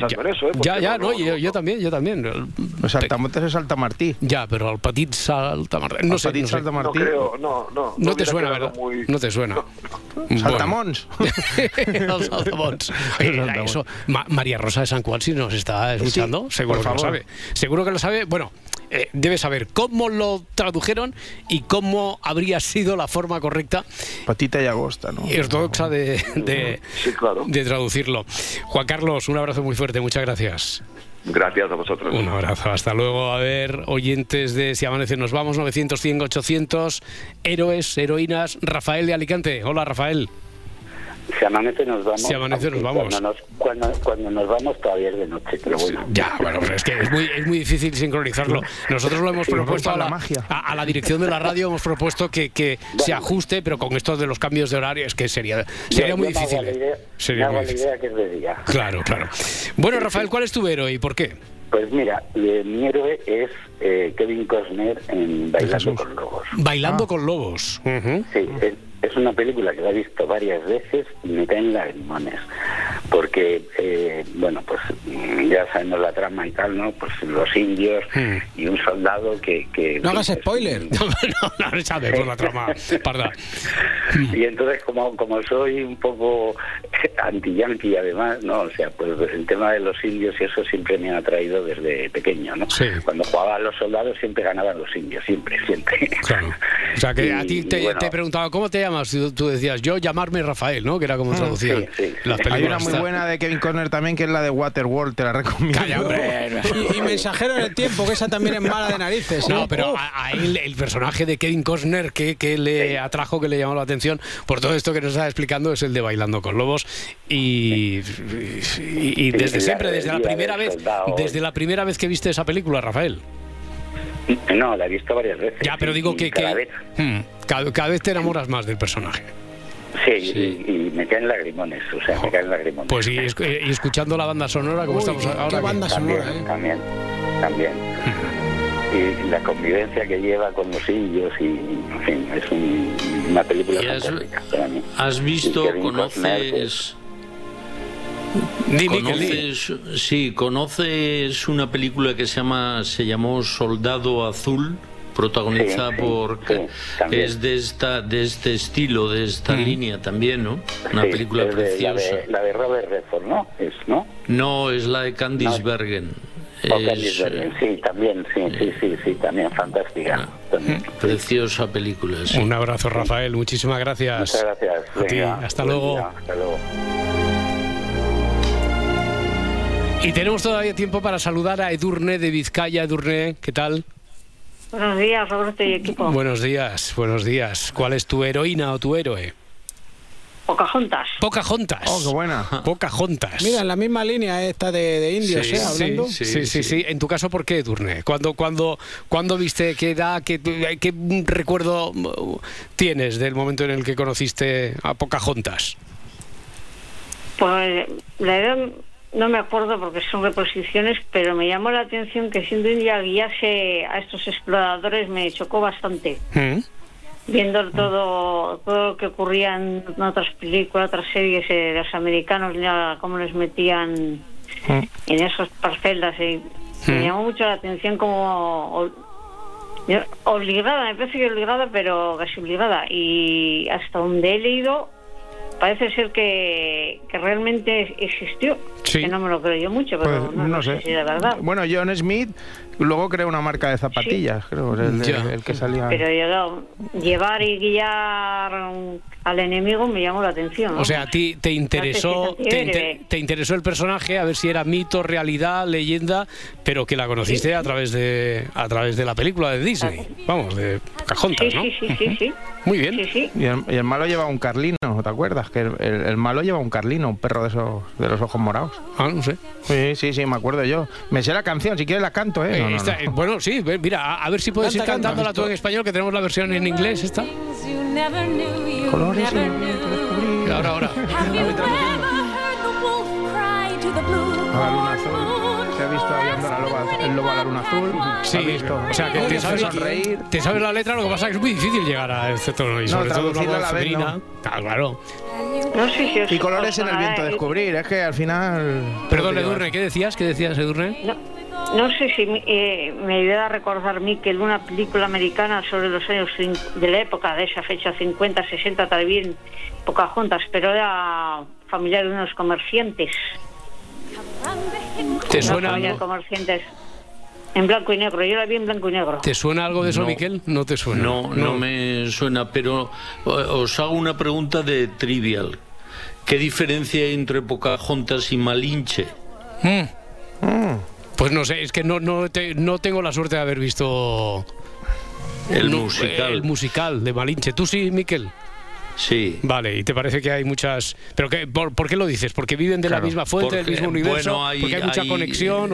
yo también. Los saltamontes es Saltamartí. Ya, pero al Petit Saltamartí. No sé. Saltamartí. No te suena, ¿verdad? No te suena. Saltamons. Los saltamons. Eso, María Rosa de San Juan, si nos está escuchando, seguro que lo sabe. Seguro que lo sabe. Bueno, debe saber cómo lo tradujeron y cómo habría sido la forma correcta, patita y agosta, ¿no? Y ortodoxa de traducirlo. Juan Carlos, un abrazo muy fuerte, muchas gracias. Gracias a vosotros. Un abrazo, hasta luego. A ver, oyentes de Si Amanece nos vamos, 900-100-800, héroes, heroínas. Rafael de Alicante. Hola, Rafael. Si amanece nos vamos. Si amanece nos vamos. Cuando nos vamos todavía es de noche, pero bueno. Ya, bueno, pero es que es muy difícil sincronizarlo. Nosotros lo hemos propuesto a la dirección de la radio, hemos propuesto que se ajuste, pero con esto de los cambios de horario es que sería muy difícil. Sería muy difícil. Idea que es de día. Claro. Bueno, Rafael, ¿cuál es tu héroe y por qué? Pues mira, mi héroe es Kevin Costner en Bailando con Lobos. Bailando con Lobos. Sí, es una película que la he visto varias veces y me caen lagrimones, porque bueno, pues ya sabemos la trama y tal, ¿no? Pues los indios y un soldado que no hagas spoiler. No sabe por la trama parda. Y entonces como soy un poco anti-yankee además, ¿no? O sea, pues el tema de los indios y eso siempre me ha atraído desde pequeño, ¿no? Sí. Cuando jugaban los soldados siempre ganaban los indios, siempre. Claro. O sea, que a ti te preguntaba, ¿cómo te llamas? Tú decías, yo llamarme Rafael, ¿no? Que era como traducían las películas. Hay una muy buena de Kevin Costner también, que es la de Waterworld, te la recomiendo. Calla, hombre. Y Mensajero del Tiempo, que esa también es mala de narices. No, pero a él, el personaje de Kevin Costner que le atrajo, que le llamó la atención por todo esto que nos está explicando, es el de Bailando con Lobos. Y desde siempre, desde la primera vez que viste esa película, Rafael. No, la he visto varias veces. Ya, pero digo que cada vez te enamoras más del personaje. Sí. Y me caen lagrimones, o sea, me caen lagrimones. Pues y escuchando la banda sonora, como estamos ahora. ¿Qué banda sonora? También. Y la convivencia que lleva con los indios y, en fin, es una película fantástica para mí. ¿Has visto, conoces... ¿Conoces una película que se llamó Soldado Azul, protagonizada por es de este estilo, de esta línea también, ¿no? Una película preciosa. La de Robert Redford, ¿no? No, es la de Candice Bergen. Sí, también, sí, también fantástica. También. Preciosa película, sí. Un abrazo, Rafael, muchísimas gracias. Muchas gracias. A ti, hasta luego. Hasta luego. Y tenemos todavía tiempo para saludar a Edurne de Vizcaya. Edurne, ¿qué tal? Buenos días, Roberto y equipo. Buenos días. ¿Cuál es tu heroína o tu héroe? Pocahontas. Oh, qué buena. Pocahontas. Mira, en la misma línea esta de indios, hablando. Sí. En tu caso, ¿por qué, Edurne? ¿Cuándo viste, qué edad, qué recuerdo tienes del momento en el que conociste a Pocahontas? Pues la edad no me acuerdo porque son reposiciones, pero me llamó la atención que siendo india guiase a estos exploradores me chocó bastante. Viendo todo lo que ocurría en otras películas, otras series, los americanos, cómo les metían en esas parcelas. Me llamó mucho la atención como obligada, me parece que obligada, pero casi obligada. Y hasta donde he leído, parece ser que realmente existió. Sí. Que no me lo creo yo mucho, pero pues, no sé si es verdad. Bueno, John Smith luego creó una marca de zapatillas, creo, el que salía. Pero llevar y guiar al enemigo me llamó la atención, ¿no? O sea, a ti te interesó, te interesó el personaje, a ver si era mito, realidad, leyenda, pero que la conociste a través de la película de Disney. Vamos, de Pocahontas, ¿no? Sí. Muy bien. Sí. Y el malo llevaba un carlino, ¿te acuerdas? Que el malo lleva un carlino, un perro de los ojos morados. Ah, no sé. Sí, me acuerdo yo. Me sé la canción, si quieres la canto, ¿eh? No. Bueno, sí, mira, a ver si puedes ir cantándola tú en español, que tenemos la versión en inglés, esta. Colores. Ahora. A la luna azul. Se ha visto aviando el lobo a la luna azul. Sí, o sea, que te sabes la letra, lo que pasa es que es muy difícil llegar a este tono. Y sobre todo la femenina. Claro. No sé si y colores en el viento descubrir, es que al final... Perdón, Edurne, ¿qué decías, Edurne? No sé si me ayuda a recordar Miquel una película americana sobre los años de la época, de esa fecha, 50, 60, también Pocahontas, pero era familiar de unos comerciantes. ¿Te suena algo? Comerciantes en blanco y negro, yo la vi en blanco y negro. ¿Te suena algo de eso, Miquel? ¿No te suena? No me suena, pero os hago una pregunta de trivial. ¿Qué diferencia hay entre Pocahontas y Malinche? Pues no sé, es que no tengo la suerte de haber visto el musical de Malinche. ¿Tú sí, Miquel? Sí. Vale, ¿y te parece que hay muchas...? ¿Pero por qué lo dices? ¿Porque viven de la misma fuente, del mismo universo? ¿Porque hay mucha conexión?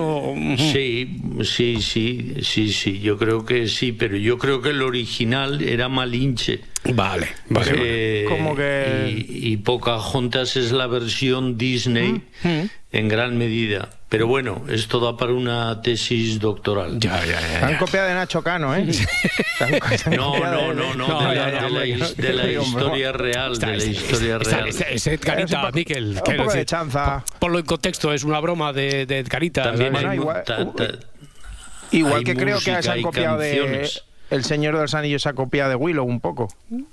Sí, yo creo que sí, pero yo creo que el original era Malinche. Vale. Como que... y Pocahontas es la versión Disney en gran medida. Pero bueno, esto da para una tesis doctoral. Ya. Han copiado de Nacho Cano, ¿eh? No, de la historia real. Es Edgarita, Miquel. Un poco de chanza. Ponlo en contexto, es una broma de Edgarita. También igual que creo que se han copiado de... El Señor de los Anillos se ha copiado de Willow un poco.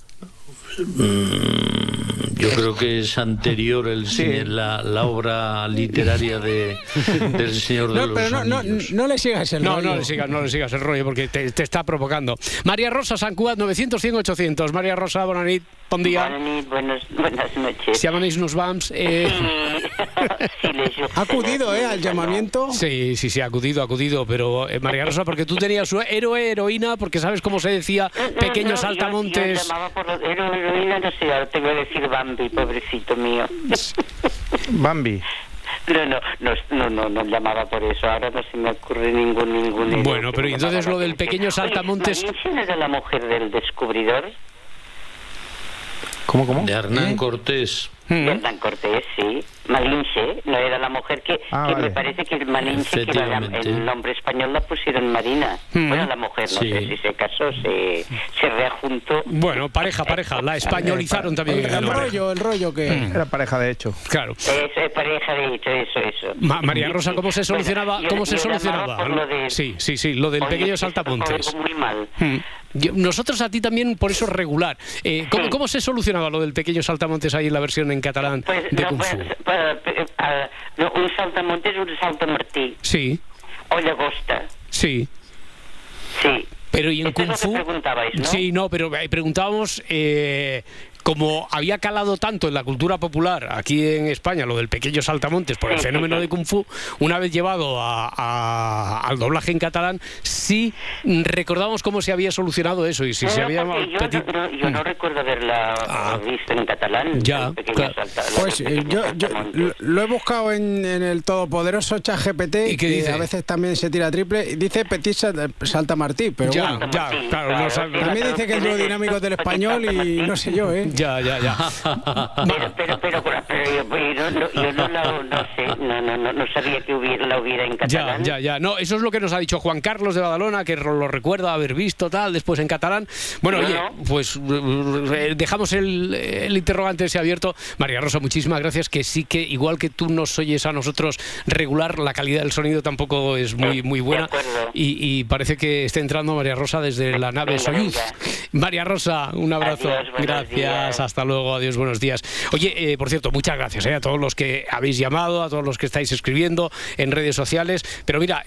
Yo creo que es anterior la obra literaria del Señor de los Anillos. No le sigas el rollo. No le sigas el rollo porque te está provocando. María Rosa, Sant Cugat, 900 100 800. María Rosa, bona nit, bon dia. Buenas noches. Si amaneix nos vamos. Ha acudido, al llamamiento. Sí, ha acudido, pero María Rosa, porque tú tenías su héroe, heroína, porque sabes cómo se decía, pequeños saltamontes. Yo llamaba por heroína, no sé, ahora tengo que decir Bambi, pobrecito mío. Bambi. No llamaba por eso, ahora no se me ocurre ningún Bueno, pero entonces lo del pequeño saltamontes... ¿Malinche no era la mujer del descubridor? ¿Cómo? De Hernán Cortés. De Hernán Cortés, sí. Malinche, no era la mujer que vale. Me parece que Malinche, que el nombre español la pusieron Marina. Bueno, la mujer, no sé si se casó, se reajuntó. Bueno, pareja, la españolizaron también. El rollo que... Era pareja de hecho. Claro. Eso es pareja de hecho, eso. María Rosa, ¿cómo se solucionaba? Sí, lo del pequeño saltamontes. Muy mal. Nosotros a ti también, por eso regular. ¿Cómo se solucionaba lo del pequeño saltamontes ahí en la versión en catalán de Kung Fu? Un saltamontes, un saltamartí. Sí. o llagosta. Sí. Sí. Pero ¿y en Kung Fu? Preguntabais, ¿no? Sí, no, pero preguntábamos... como había calado tanto en la cultura popular aquí en España lo del pequeño saltamontes por el fenómeno de Kung Fu, una vez llevado al doblaje en catalán, sí recordamos cómo se había solucionado eso y si se había... Yo no recuerdo haberla visto en catalán. Ya, claro. Pues yo lo he buscado en el todopoderoso ChatGPT, ¿y qué dice? A veces también se tira triple, y dice Petit Saltamartí, pero ya, bueno. Ya, claro. También dice que es lo dinámico del español y no sé yo, ¿eh? Ya. Pero yo no sé, no sabía que la hubiera en catalán. Ya. No, eso es lo que nos ha dicho Juan Carlos de Badalona, que lo recuerda haber visto tal, después en catalán. Bueno, oye, pues dejamos el interrogante ese abierto. María Rosa, muchísimas gracias, que sí que igual que tú nos oyes a nosotros regular, la calidad del sonido tampoco es muy buena. Y parece que está entrando María Rosa desde la nave Soyuz. María Rosa, un abrazo. Adiós, gracias, hasta luego, adiós, buenos días. Oye, por cierto, muchas gracias a todos los que habéis llamado, a todos los que estáis escribiendo en redes sociales. Pero mira,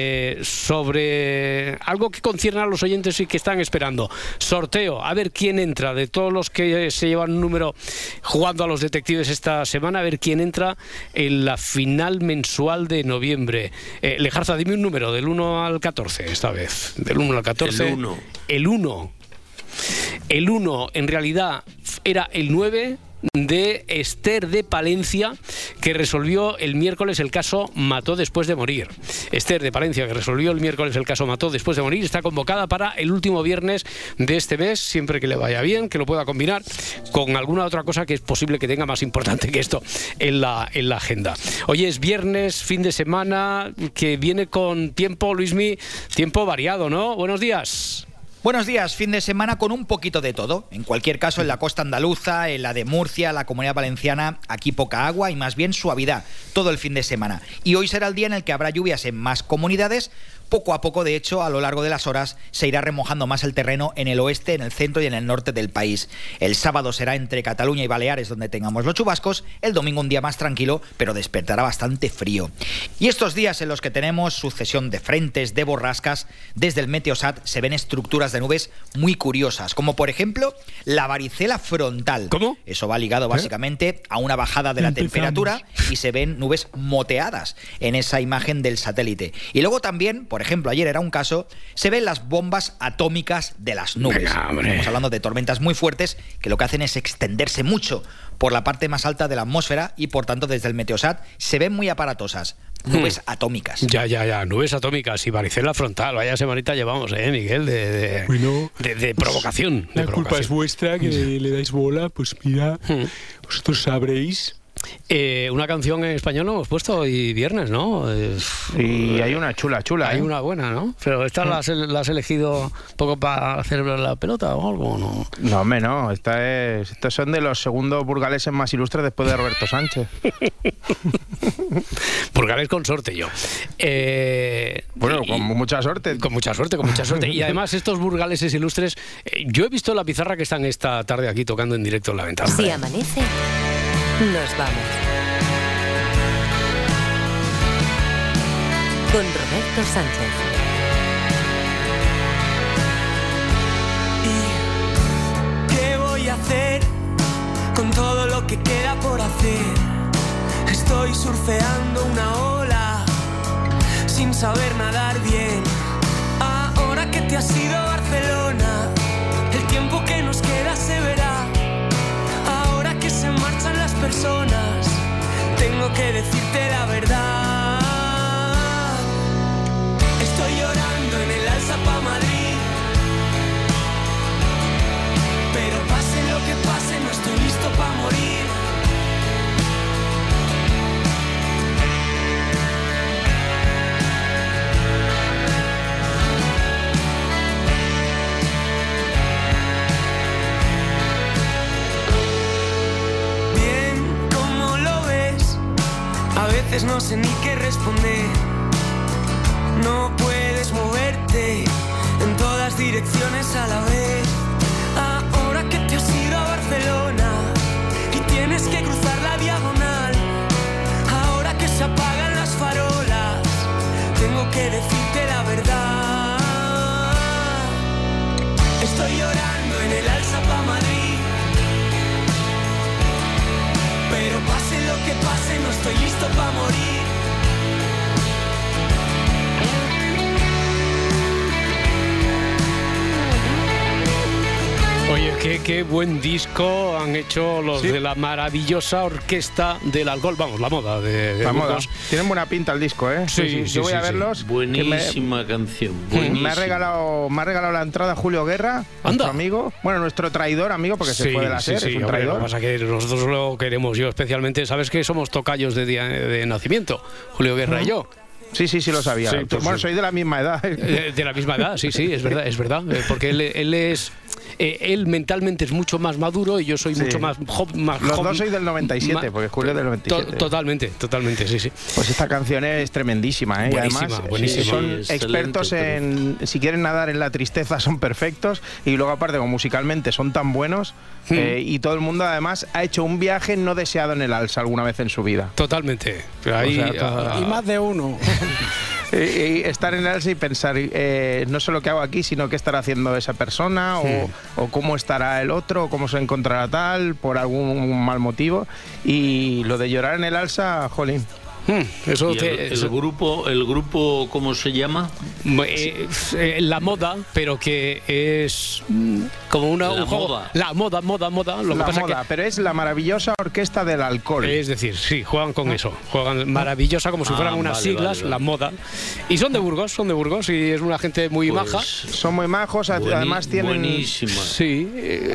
sobre algo que concierne a los oyentes y que están esperando. Sorteo, a ver quién entra de todos los que se llevan un número jugando a los detectives esta semana, a ver quién entra en la final mensual de noviembre. Lejarza, dime un número, del 1 al 14 esta vez. Del 1 al 14. El 1. El 1 en realidad era el 9 de Esther de Palencia, que resolvió el miércoles el caso Mató después de morir. Esther de Palencia, que resolvió el miércoles el caso Mató después de morir, está convocada para el último viernes de este mes, siempre que le vaya bien, que lo pueda combinar con alguna otra cosa que es posible que tenga más importante que esto en la agenda. Hoy es viernes, fin de semana, que viene con tiempo, Luismi, tiempo variado, ¿no? Buenos días. Buenos días, fin de semana con un poquito de todo. En cualquier caso, en la costa andaluza, en la de Murcia, la Comunidad Valenciana, aquí poca agua y más bien suavidad todo el fin de semana. Y hoy será el día en el que habrá lluvias en más comunidades. Poco a poco, de hecho, a lo largo de las horas se irá remojando más el terreno en el oeste, en el centro y en el norte del país. El sábado será entre Cataluña y Baleares donde tengamos los chubascos, el domingo un día más tranquilo, pero despertará bastante frío. Y estos días en los que tenemos sucesión de frentes, de borrascas, desde el Meteosat se ven estructuras de nubes muy curiosas, como por ejemplo la varicela frontal. ¿Cómo? Eso va ligado básicamente a una bajada de la temperatura y se ven nubes moteadas en esa imagen del satélite. Y luego también, por ejemplo, ayer era un caso, se ven las bombas atómicas de las nubes. Estamos hablando de tormentas muy fuertes que lo que hacen es extenderse mucho por la parte más alta de la atmósfera y por tanto desde el Meteosat se ven muy aparatosas. Nubes atómicas. Ya, nubes atómicas y varicela frontal. Vaya semanita llevamos, Miguel, de provocación. La culpa es vuestra, que le dais bola, pues mira, vosotros sabréis. Una canción en español no hemos puesto hoy viernes, ¿no? Y hay una chula. Hay una buena, ¿no? Pero esta la has elegido un poco para hacer la pelota o algo, ¿no? No, hombre, no. Estos son de los segundos burgaleses más ilustres después de Roberto Sánchez. Burgales con sorte yo. Bueno, con mucha suerte. Con mucha suerte. Y además estos burgaleses ilustres, yo he visto la pizarra que están esta tarde aquí tocando en directo en la ventana. Si amanece, nos vamos. Con Roberto Sánchez. ¿Y qué voy a hacer con todo lo que queda por hacer? Estoy surfeando una ola sin saber nadar bien. Ahora que te has ido a Barcelona, el tiempo que nos queda se verá. Ahora que se marchan las personas, tengo que decirte la verdad. Estoy llorando en el alza pa' Madrid, pero pase lo que pase, no estoy listo pa' morir. A veces no sé ni qué responder. No puedes moverte en todas direcciones a la vez. Ahora que te has ido a Barcelona y tienes que cruzar la diagonal, ahora que se apagan las farolas, tengo que decirte la verdad. Estoy llorando en el Alsa pa' Madrid, pero pase lo que pase no estoy listo pa' morir. Oye, qué buen disco han hecho los de la maravillosa orquesta del alcohol. Vamos, la moda de la moda. Burgos. Tienen buena pinta el disco, ¿eh? Sí, Yo voy a verlos. Buenísima canción. Buenísima. Me ha regalado la entrada Julio Guerra, nuestro amigo. Bueno, nuestro traidor amigo, porque se fue de la SER, es un traidor. Lo que pasa es que nosotros lo queremos, yo especialmente. ¿Sabes que somos tocayos de nacimiento? Julio Guerra y yo. Sí, lo sabía. Sí, bueno, soy de la misma edad. De la misma edad, sí, es verdad. Porque él mentalmente es mucho más maduro y yo soy mucho más joven. Los dos soy del 97, porque Julio es del 97. Totalmente, sí. Pues esta canción es tremendísima, ¿eh? Buenísima. Son expertos en... Si quieren nadar en la tristeza, son perfectos. Y luego, aparte, como musicalmente son tan buenos. Y todo el mundo, además, ha hecho un viaje no deseado en el Alsa alguna vez en su vida. Totalmente. Y más de uno. Y estar en el Alsa y pensar no solo qué hago aquí, sino qué estará haciendo esa persona o cómo estará el otro, o cómo se encontrará tal por algún mal motivo. Y lo de llorar en el Alsa, jolín. Eso el grupo, ¿cómo se llama? La moda, pero que es como un juego. La moda. Pero es la maravillosa orquesta del alcohol. Es decir, sí, juegan con eso. Juegan maravillosa, como si fueran unas siglas, la moda. Y son de Burgos, y es una gente muy maja. Son muy majos, además tienen... Buenísima. Sí,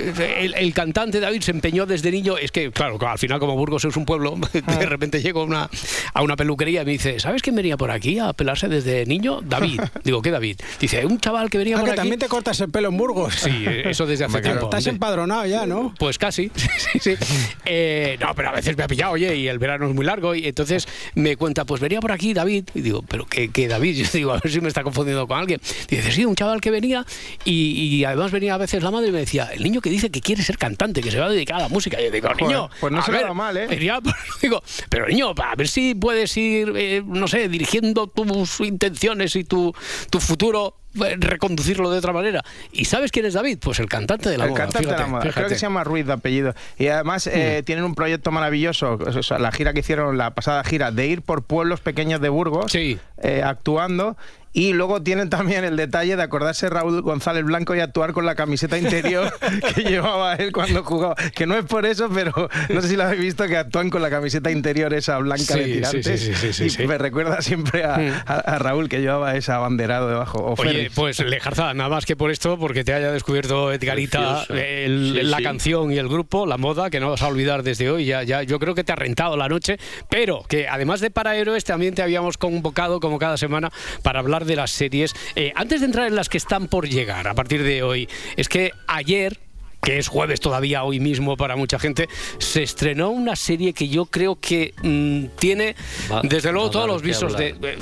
el cantante David se empeñó desde niño. Es que, claro, al final, como Burgos es un pueblo, de repente llegó a una peluquería y me dice, ¿sabes quién venía por aquí a pelarse desde niño? David. Digo, ¿qué David? Dice, un chaval que venía por que aquí. También te cortas el pelo en Burgos. Sí, eso desde hace tiempo. Estás empadronado ya, ¿no? Pues casi, sí. No, pero a veces me ha pillado, oye, y el verano es muy largo, y entonces me cuenta, pues venía por aquí David. Y digo, ¿pero qué David? Yo digo, a ver si me está confundiendo con alguien. Dice, sí, un chaval que venía, y además venía a veces la madre y me decía, el niño que dice que quiere ser cantante, que se va a dedicar a la música. Y yo digo, niño, pues no se va mal, ¿eh? Digo, pero niño, a ver si puedes ir, no sé, dirigiendo tus intenciones y tu futuro, reconducirlo de otra manera. ¿Y sabes quién es David? Pues el cantante de la moda. El cantante de la moda. Creo que se llama Ruiz de apellido. Y además tienen un proyecto maravilloso, o sea, la gira que hicieron, la pasada gira, de ir por pueblos pequeños de Burgos, actuando. Y luego tienen también el detalle de acordarse Raúl González Blanco y actuar con la camiseta interior que llevaba él cuando jugaba. Que no es por eso, pero no sé si lo habéis visto, que actúan con la camiseta interior esa blanca de tirantes. Y me recuerda siempre a Raúl, que llevaba ese abanderado debajo. Oye, pues Lejarza, nada más que por esto, porque te haya descubierto Edgarita, la canción y el grupo, la moda, que no vas a olvidar desde hoy. Ya, yo creo que te ha rentado la noche, pero que además de Para Héroes, también te habíamos convocado, como cada semana, para hablar de las series. Antes de entrar en las que están por llegar a partir de hoy, es que ayer, que es jueves todavía, hoy mismo para mucha gente, se estrenó una serie que yo creo que tiene, desde luego, todos los visos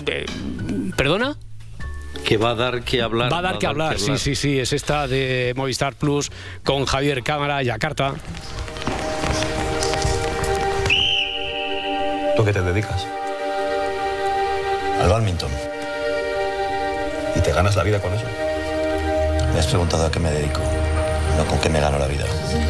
¿Perdona? Que va a dar que hablar. Va a dar que hablar, sí, es esta de Movistar Plus con Javier Cámara, Yakarta. ¿Tú qué te dedicas? Al bádminton. ¿Y te ganas la vida con eso? Me has preguntado a qué me dedico, no con qué me gano la vida.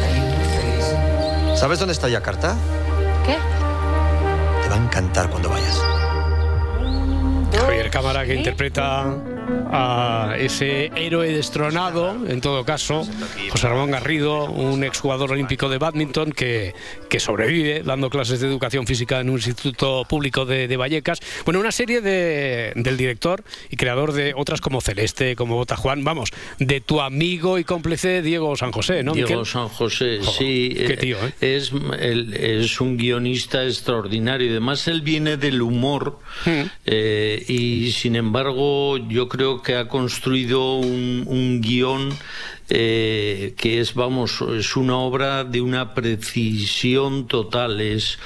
¿Sabes dónde está Yakarta? ¿Qué? Te va a encantar cuando vayas. Javier Cámara, que interpreta a ese héroe destronado, en todo caso, José Ramón Garrido, un exjugador olímpico de bádminton que sobrevive dando clases de educación física en un instituto público de Vallecas. Bueno, una serie del director y creador de otras como Celeste, como Bota Juan, vamos, de tu amigo y cómplice Diego San José, ¿no, Diego Miquel? San José, sí. Qué tío, ¿eh? Es un guionista extraordinario y además él viene del humor y sin embargo yo creo que ha construido un guión que es una obra de una precisión total. Es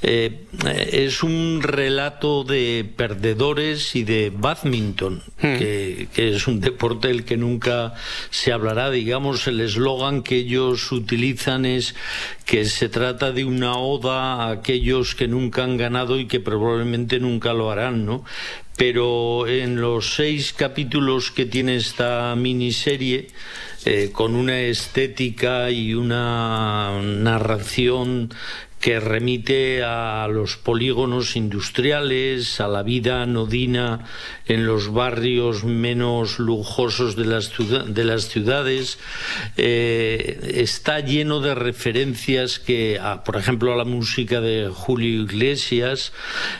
un relato de perdedores y de bádminton, que es un deporte del que nunca se hablará. Digamos, el eslogan que ellos utilizan es que se trata de una oda a aquellos que nunca han ganado y que probablemente nunca lo harán, ¿no? pero en los 6 capítulos que tiene esta miniserie, con una estética y una narración que remite a los polígonos industriales, a la vida anodina en los barrios menos lujosos de las ciudades. Está lleno de referencias por ejemplo, a la música de Julio Iglesias.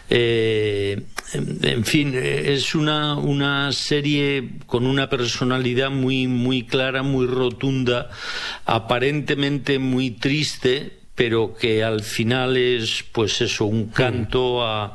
En fin, es una serie con una personalidad muy clara, muy rotunda, aparentemente muy triste, pero que al final es, pues eso, un canto a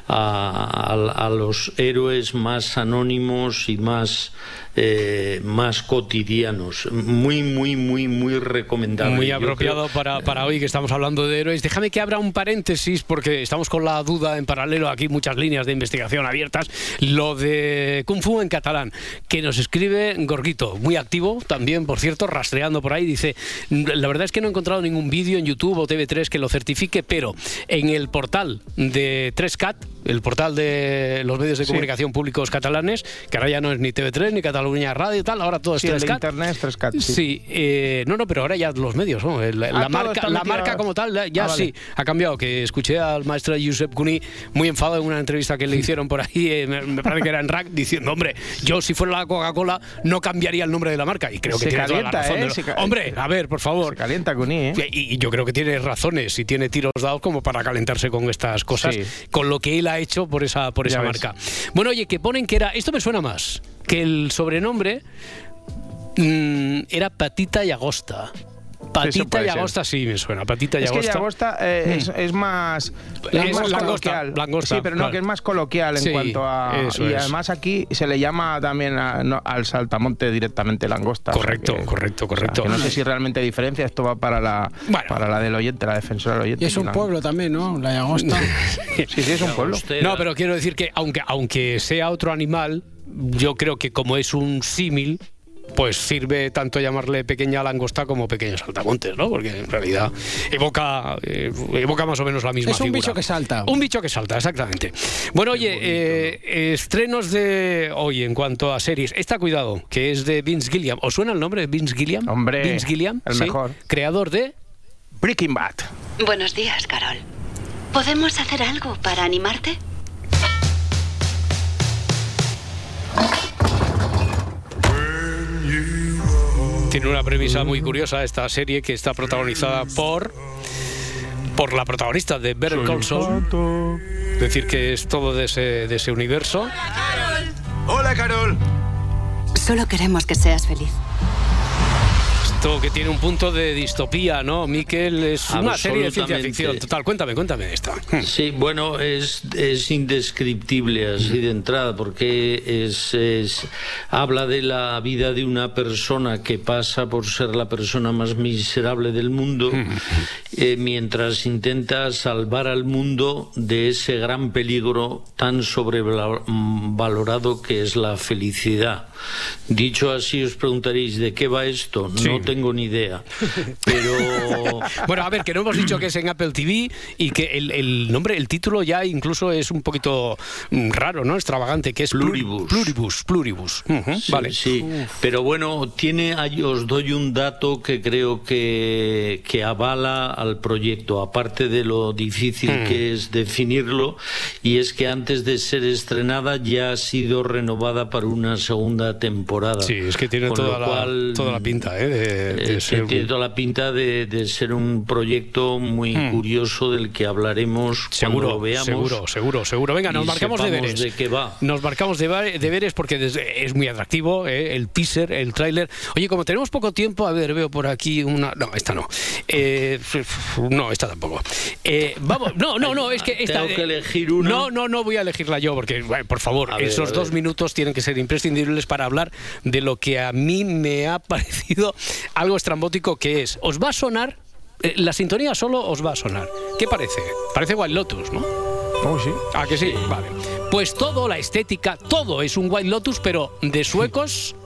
los héroes más anónimos y más cotidianos. Muy recomendable. Muy apropiado para hoy, que estamos hablando de héroes. Déjame que abra un paréntesis, porque estamos con la duda en paralelo, aquí muchas líneas de investigación abiertas. Lo de Kung Fu en catalán, que nos escribe Gorguito, muy activo también, por cierto, rastreando por ahí. Dice: la verdad es que no he encontrado ningún vídeo en YouTube o TV3 que lo certifique, pero en el portal de 3CAT, el portal de los medios de comunicación públicos catalanes, que ahora ya no es ni TV3 ni Cataluña Radio y tal, ahora todo es 3CAT. El internet es 3CAT. Sí, pero ahora ya los medios, ¿no? La marca como tal ya sí ha cambiado. Que escuché al maestro Josep Cuní muy enfadado en una entrevista que le hicieron por ahí, me parece que era en RAC, diciendo: hombre, yo si fuera la Coca-Cola no cambiaría el nombre de la marca. Y creo que tiene toda la razón. Hombre, a ver, por favor. Se calienta Cuní, y yo creo que tiene razones y tiene tiros dados como para calentarse con estas cosas, con lo que él ha hecho por esa marca. Bueno, oye, que ponen que era, esto me suena más, que el sobrenombre era Patita Llagosta. Patita Llagosta sí me suena, Patita Llagosta. Es que Llagosta es más coloquial. Langosta, sí, pero no, que es más coloquial en cuanto a... Y además aquí se le llama también al saltamonte directamente langosta. Correcto. Que no sé si realmente hay diferencia, esto va para la del oyente, la defensora del oyente. Y es un pueblo también, ¿no? La Llagosta. sí, es un pueblo. No, pero quiero decir que aunque sea otro animal, yo creo que como es un símil, pues sirve tanto llamarle pequeña langosta como pequeños saltamontes, ¿no? Porque en realidad evoca más o menos la misma figura. Es un bicho que salta. Un bicho que salta, exactamente. Bueno, oye, estrenos de hoy en cuanto a series. Cuidado, que es de Vince Gilligan. ¿Os suena el nombre de Vince Gilligan? Hombre, Vince Gilligan, el mejor. Creador de Breaking Bad. Buenos días, Carol. ¿Podemos hacer algo para animarte? Tiene una premisa muy curiosa esta serie, que está protagonizada por la protagonista de Better Call Saul. Es decir, que es todo de ese universo. ¡Hola, Carol! Solo queremos que seas feliz. Esto que tiene un punto de distopía, ¿no, Miquel? Es una serie de ciencia ficción. Total, cuéntame esta. Sí, bueno, es indescriptible así de entrada, porque habla de la vida de una persona que pasa por ser la persona más miserable del mundo, mientras intenta salvar al mundo de ese gran peligro tan sobrevalorado que es la felicidad. Dicho así, os preguntaréis, ¿de qué va esto? Sí. No tengo ni idea. Pero... Bueno, a ver, que no hemos dicho que es en Apple TV y que el nombre, el título ya incluso es un poquito raro, ¿no? Extravagante, que es Pluribus. Sí, vale. Sí, pero bueno, os doy un dato que creo que avala al proyecto, aparte de lo difícil que es definirlo, y es que antes de ser estrenada ya ha sido renovada para una segunda temporada. Sí, es que tiene toda la pinta, tiene toda la pinta de ser un proyecto muy curioso, del que hablaremos cuando lo veamos. Seguro. Venga, nos marcamos deberes. ¿De qué va? Nos marcamos deberes porque es muy atractivo, el teaser, el tráiler. Oye, como tenemos poco tiempo, a ver, veo por aquí una... No, esta no. No, esta tampoco. Vamos, no, es que esta... ¿Tengo que elegir una? No voy a elegirla yo, porque, por favor, esos 2 minutos tienen que ser imprescindibles para hablar de lo que a mí me ha parecido algo estrambótico, que es... ¿Os va a sonar? La sintonía solo os va a sonar. ¿Qué parece? Parece White Lotus, ¿no? Oh, sí. ¿Ah, que sí? Vale. Pues la estética, todo es un White Lotus, pero de suecos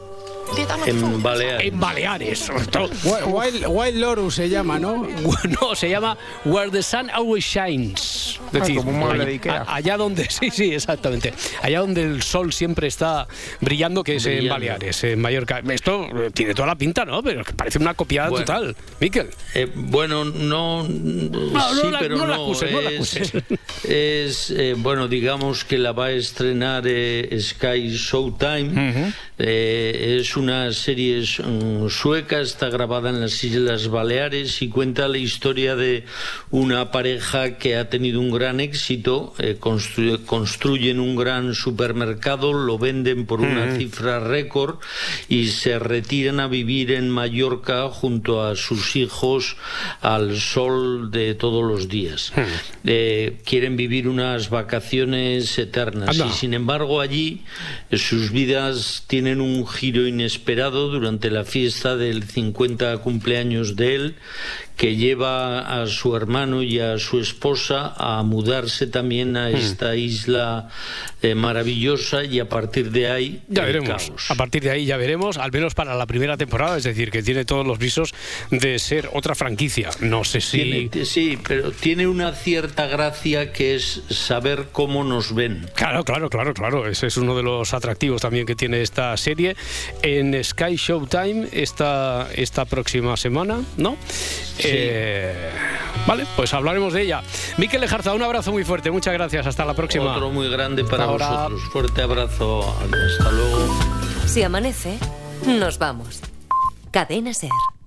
En Baleares. En Baleares. Wild Lotus se llama, ¿no? No, se llama Where the Sun Always Shines. Es decir, como un mueble de Ikea. allá donde, sí, exactamente. Allá donde el sol siempre está brillando, que es en Baleares, en Mallorca. Esto tiene toda la pinta, ¿no? Pero parece una copiada total. Miquel. Bueno, no la acuses. Bueno, digamos que la va a estrenar Sky Showtime. Es una serie sueca, está grabada en las Islas Baleares y cuenta la historia de una pareja que ha tenido un gran éxito, construyen un gran supermercado, lo venden por una cifra récord y se retiran a vivir en Mallorca junto a sus hijos al sol de todos los días. Quieren vivir unas vacaciones eternas y sin embargo allí sus vidas tienen un giro inesperado durante la fiesta del 50 cumpleaños de él, que lleva a su hermano y a su esposa a mudarse también a esta isla maravillosa, y a partir de ahí ya veremos. Caos. A partir de ahí ya veremos, al menos para la primera temporada, es decir, que tiene todos los visos de ser otra franquicia. No sé si... Sí, pero tiene una cierta gracia, que es saber cómo nos ven. Claro. Ese es uno de los atractivos también que tiene esta serie en Sky Showtime esta próxima semana, ¿no? Sí. Vale, pues hablaremos de ella. Miquel Lejarza, un abrazo muy fuerte, muchas gracias, hasta la próxima. Otro muy grande para vosotros. Fuerte abrazo, hasta luego. Si amanece, nos vamos. Cadena SER.